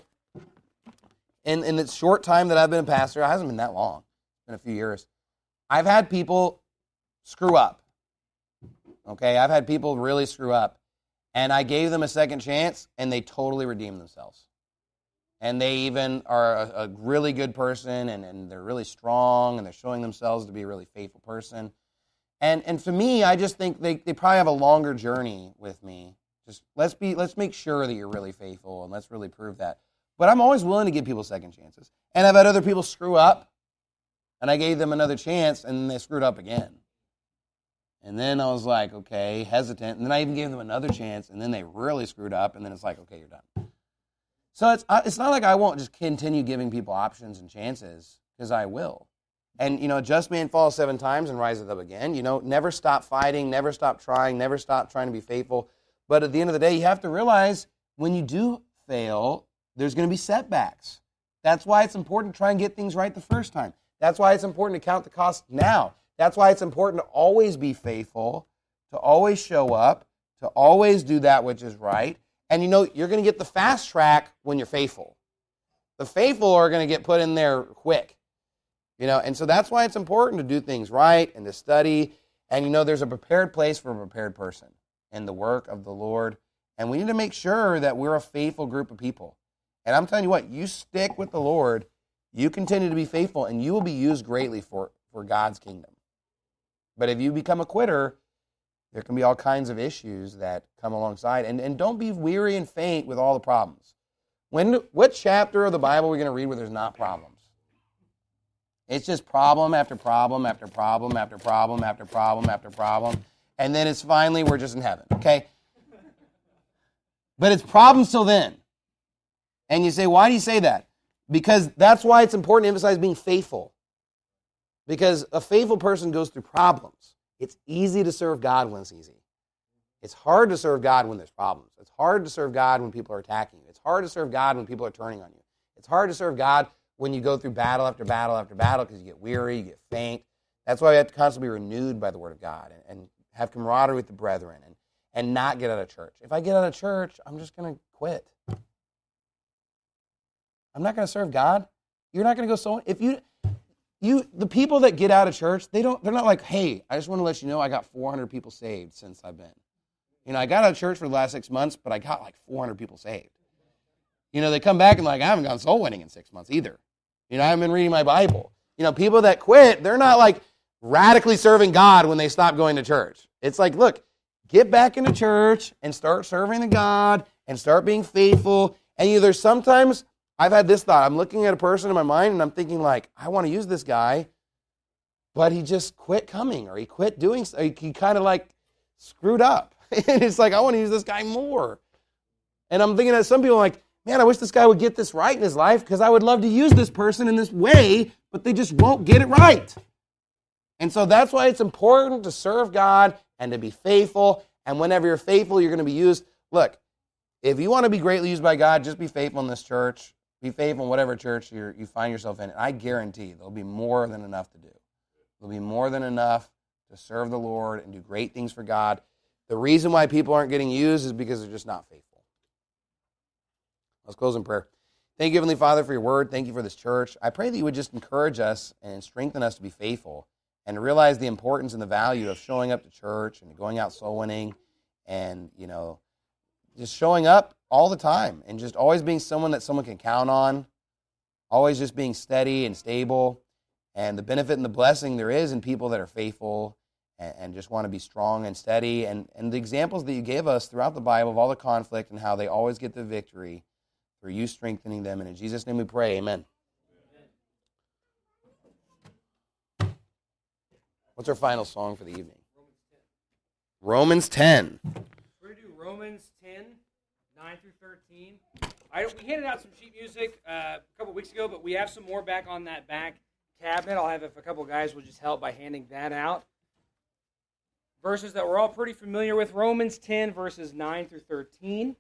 in, in the short time that I've been a pastor, it hasn't been that long, it's been a few years, I've had people screw up. Okay, I've had people really screw up. And I gave them a second chance, and they totally redeemed themselves. And they even are a, a really good person, and, and they're really strong, and they're showing themselves to be a really faithful person. And and for me, I just think they, they probably have a longer journey with me. Just let's be let's make sure that you're really faithful, and let's really prove that. But I'm always willing to give people second chances. And I've had other people screw up, and I gave them another chance, and then they screwed up again. And then I was like, okay, hesitant. And then I even gave them another chance, and then they really screwed up, and then it's like, okay, you're done. So it's it's not like I won't just continue giving people options and chances, because I will. And, you know, just man falls seven times and rises up again. You know, never stop fighting, never stop trying, never stop trying to be faithful. But at the end of the day, you have to realize when you do fail, there's going to be setbacks. That's why it's important to try and get things right the first time. That's why it's important to count the cost now. That's why it's important to always be faithful, to always show up, to always do that which is right. And you know, you're going to get the fast track when you're faithful. The faithful are going to get put in there quick. You know, and so that's why it's important to do things right and to study. And you know, there's a prepared place for a prepared person in the work of the Lord. And we need to make sure that we're a faithful group of people. And I'm telling you what, you stick with the Lord, you continue to be faithful, and you will be used greatly for, for God's kingdom. But if you become a quitter, there can be all kinds of issues that come alongside. And, and don't be weary and faint with all the problems. When, what chapter of the Bible are we going to read where there's not problems? It's just problem after problem after problem after problem after problem after problem. And then it's finally, we're just in heaven, okay? But it's problems till then. And you say, why do you say that? Because that's why it's important to emphasize being faithful. Because a faithful person goes through problems. It's easy to serve God when it's easy. It's hard to serve God when there's problems. It's hard to serve God when people are attacking you. It's hard to serve God when people are turning on you. It's hard to serve God when you go through battle after battle after battle because you get weary, you get faint. That's why we have to constantly be renewed by the Word of God and, and have camaraderie with the brethren and, and not get out of church. If I get out of church, I'm just going to quit. I'm not going to serve God. You're not going to go so if you you the people that get out of church, they don't they're not like, "Hey, I just want to let you know I got four hundred people saved since I've been." You know, I got out of church for the last six months, but I got like four hundred people saved. You know, they come back and like, "I haven't gone soul winning in six months either." You know, I haven't been reading my Bible. You know, people that quit, they're not like radically serving God when they stop going to church. It's like, look, get back into church and start serving the God and start being faithful. And you know, there's sometimes I've had this thought. I'm looking at a person in my mind and I'm thinking like, I want to use this guy, but he just quit coming or he quit doing, or he kind of like screwed up. And it's like, I want to use this guy more. And I'm thinking that some people are like, man, I wish this guy would get this right in his life because I would love to use this person in this way, but they just won't get it right. And so that's why it's important to serve God and to be faithful. And whenever you're faithful, you're going to be used. Look, if you want to be greatly used by God, just be faithful in this church. Be faithful in whatever church you're, you find yourself in. And I guarantee there'll be more than enough to do. There'll be more than enough to serve the Lord and do great things for God. The reason why people aren't getting used is because they're just not faithful. Let's close in prayer. Thank you, Heavenly Father, for your word. Thank you for this church. I pray that you would just encourage us and strengthen us to be faithful and to realize the importance and the value of showing up to church and going out soul winning and, you know, just showing up all the time and just always being someone that someone can count on, always just being steady and stable, and the benefit and the blessing there is in people that are faithful and, and just want to be strong and steady. And, and the examples that you gave us throughout the Bible of all the conflict and how they always get the victory for you strengthening them. And in Jesus' name we pray, amen. What's our final song for the evening? Romans ten. We're going to do Romans ten, nine through thirteen. I, we handed out some sheet music uh, a couple weeks ago, but we have some more back on that back cabinet. I'll have if a couple guys will just help by handing that out. Verses that we're all pretty familiar with. Romans ten, verses nine through thirteen.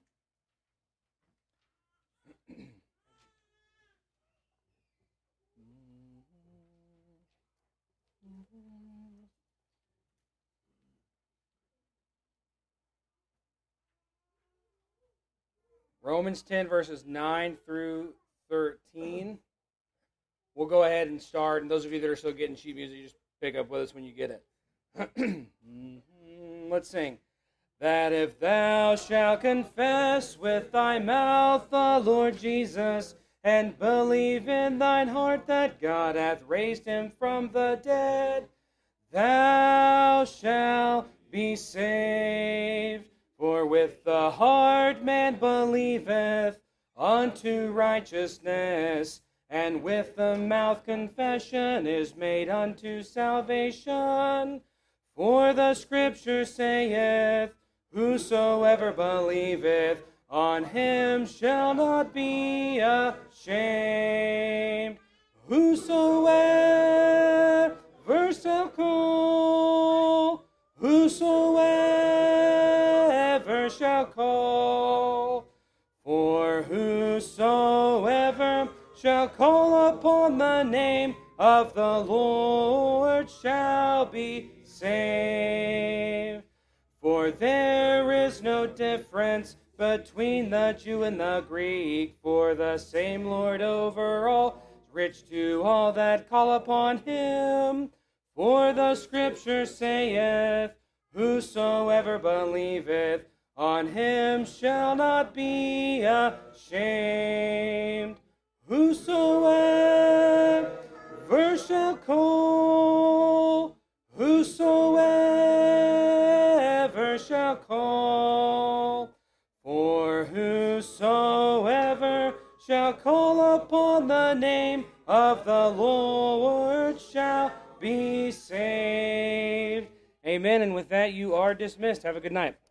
Romans ten, verses nine through thirteen. We'll go ahead and start, and those of you that are still getting sheet music, just pick up with us when you get it. Let's sing. That if thou shalt confess with thy mouth the Lord Jesus, and believe in thine heart that God hath raised him from the dead, thou shalt be saved. For with the heart man believeth unto righteousness, and with the mouth confession is made unto salvation. For the Scripture saith, whosoever believeth on him shall not be ashamed. Whosoever shall call, whosoever shall call, for whosoever shall call upon the name of the Lord shall be saved. For there is no difference between the Jew and the Greek, for the same Lord over all is rich to all that call upon him. For the Scripture saith, whosoever believeth on him shall not be ashamed. Whosoever shall call, whosoever shall call, for whosoever shall call upon the name of the Lord shall be saved. Amen. And with that, you are dismissed. Have a good night.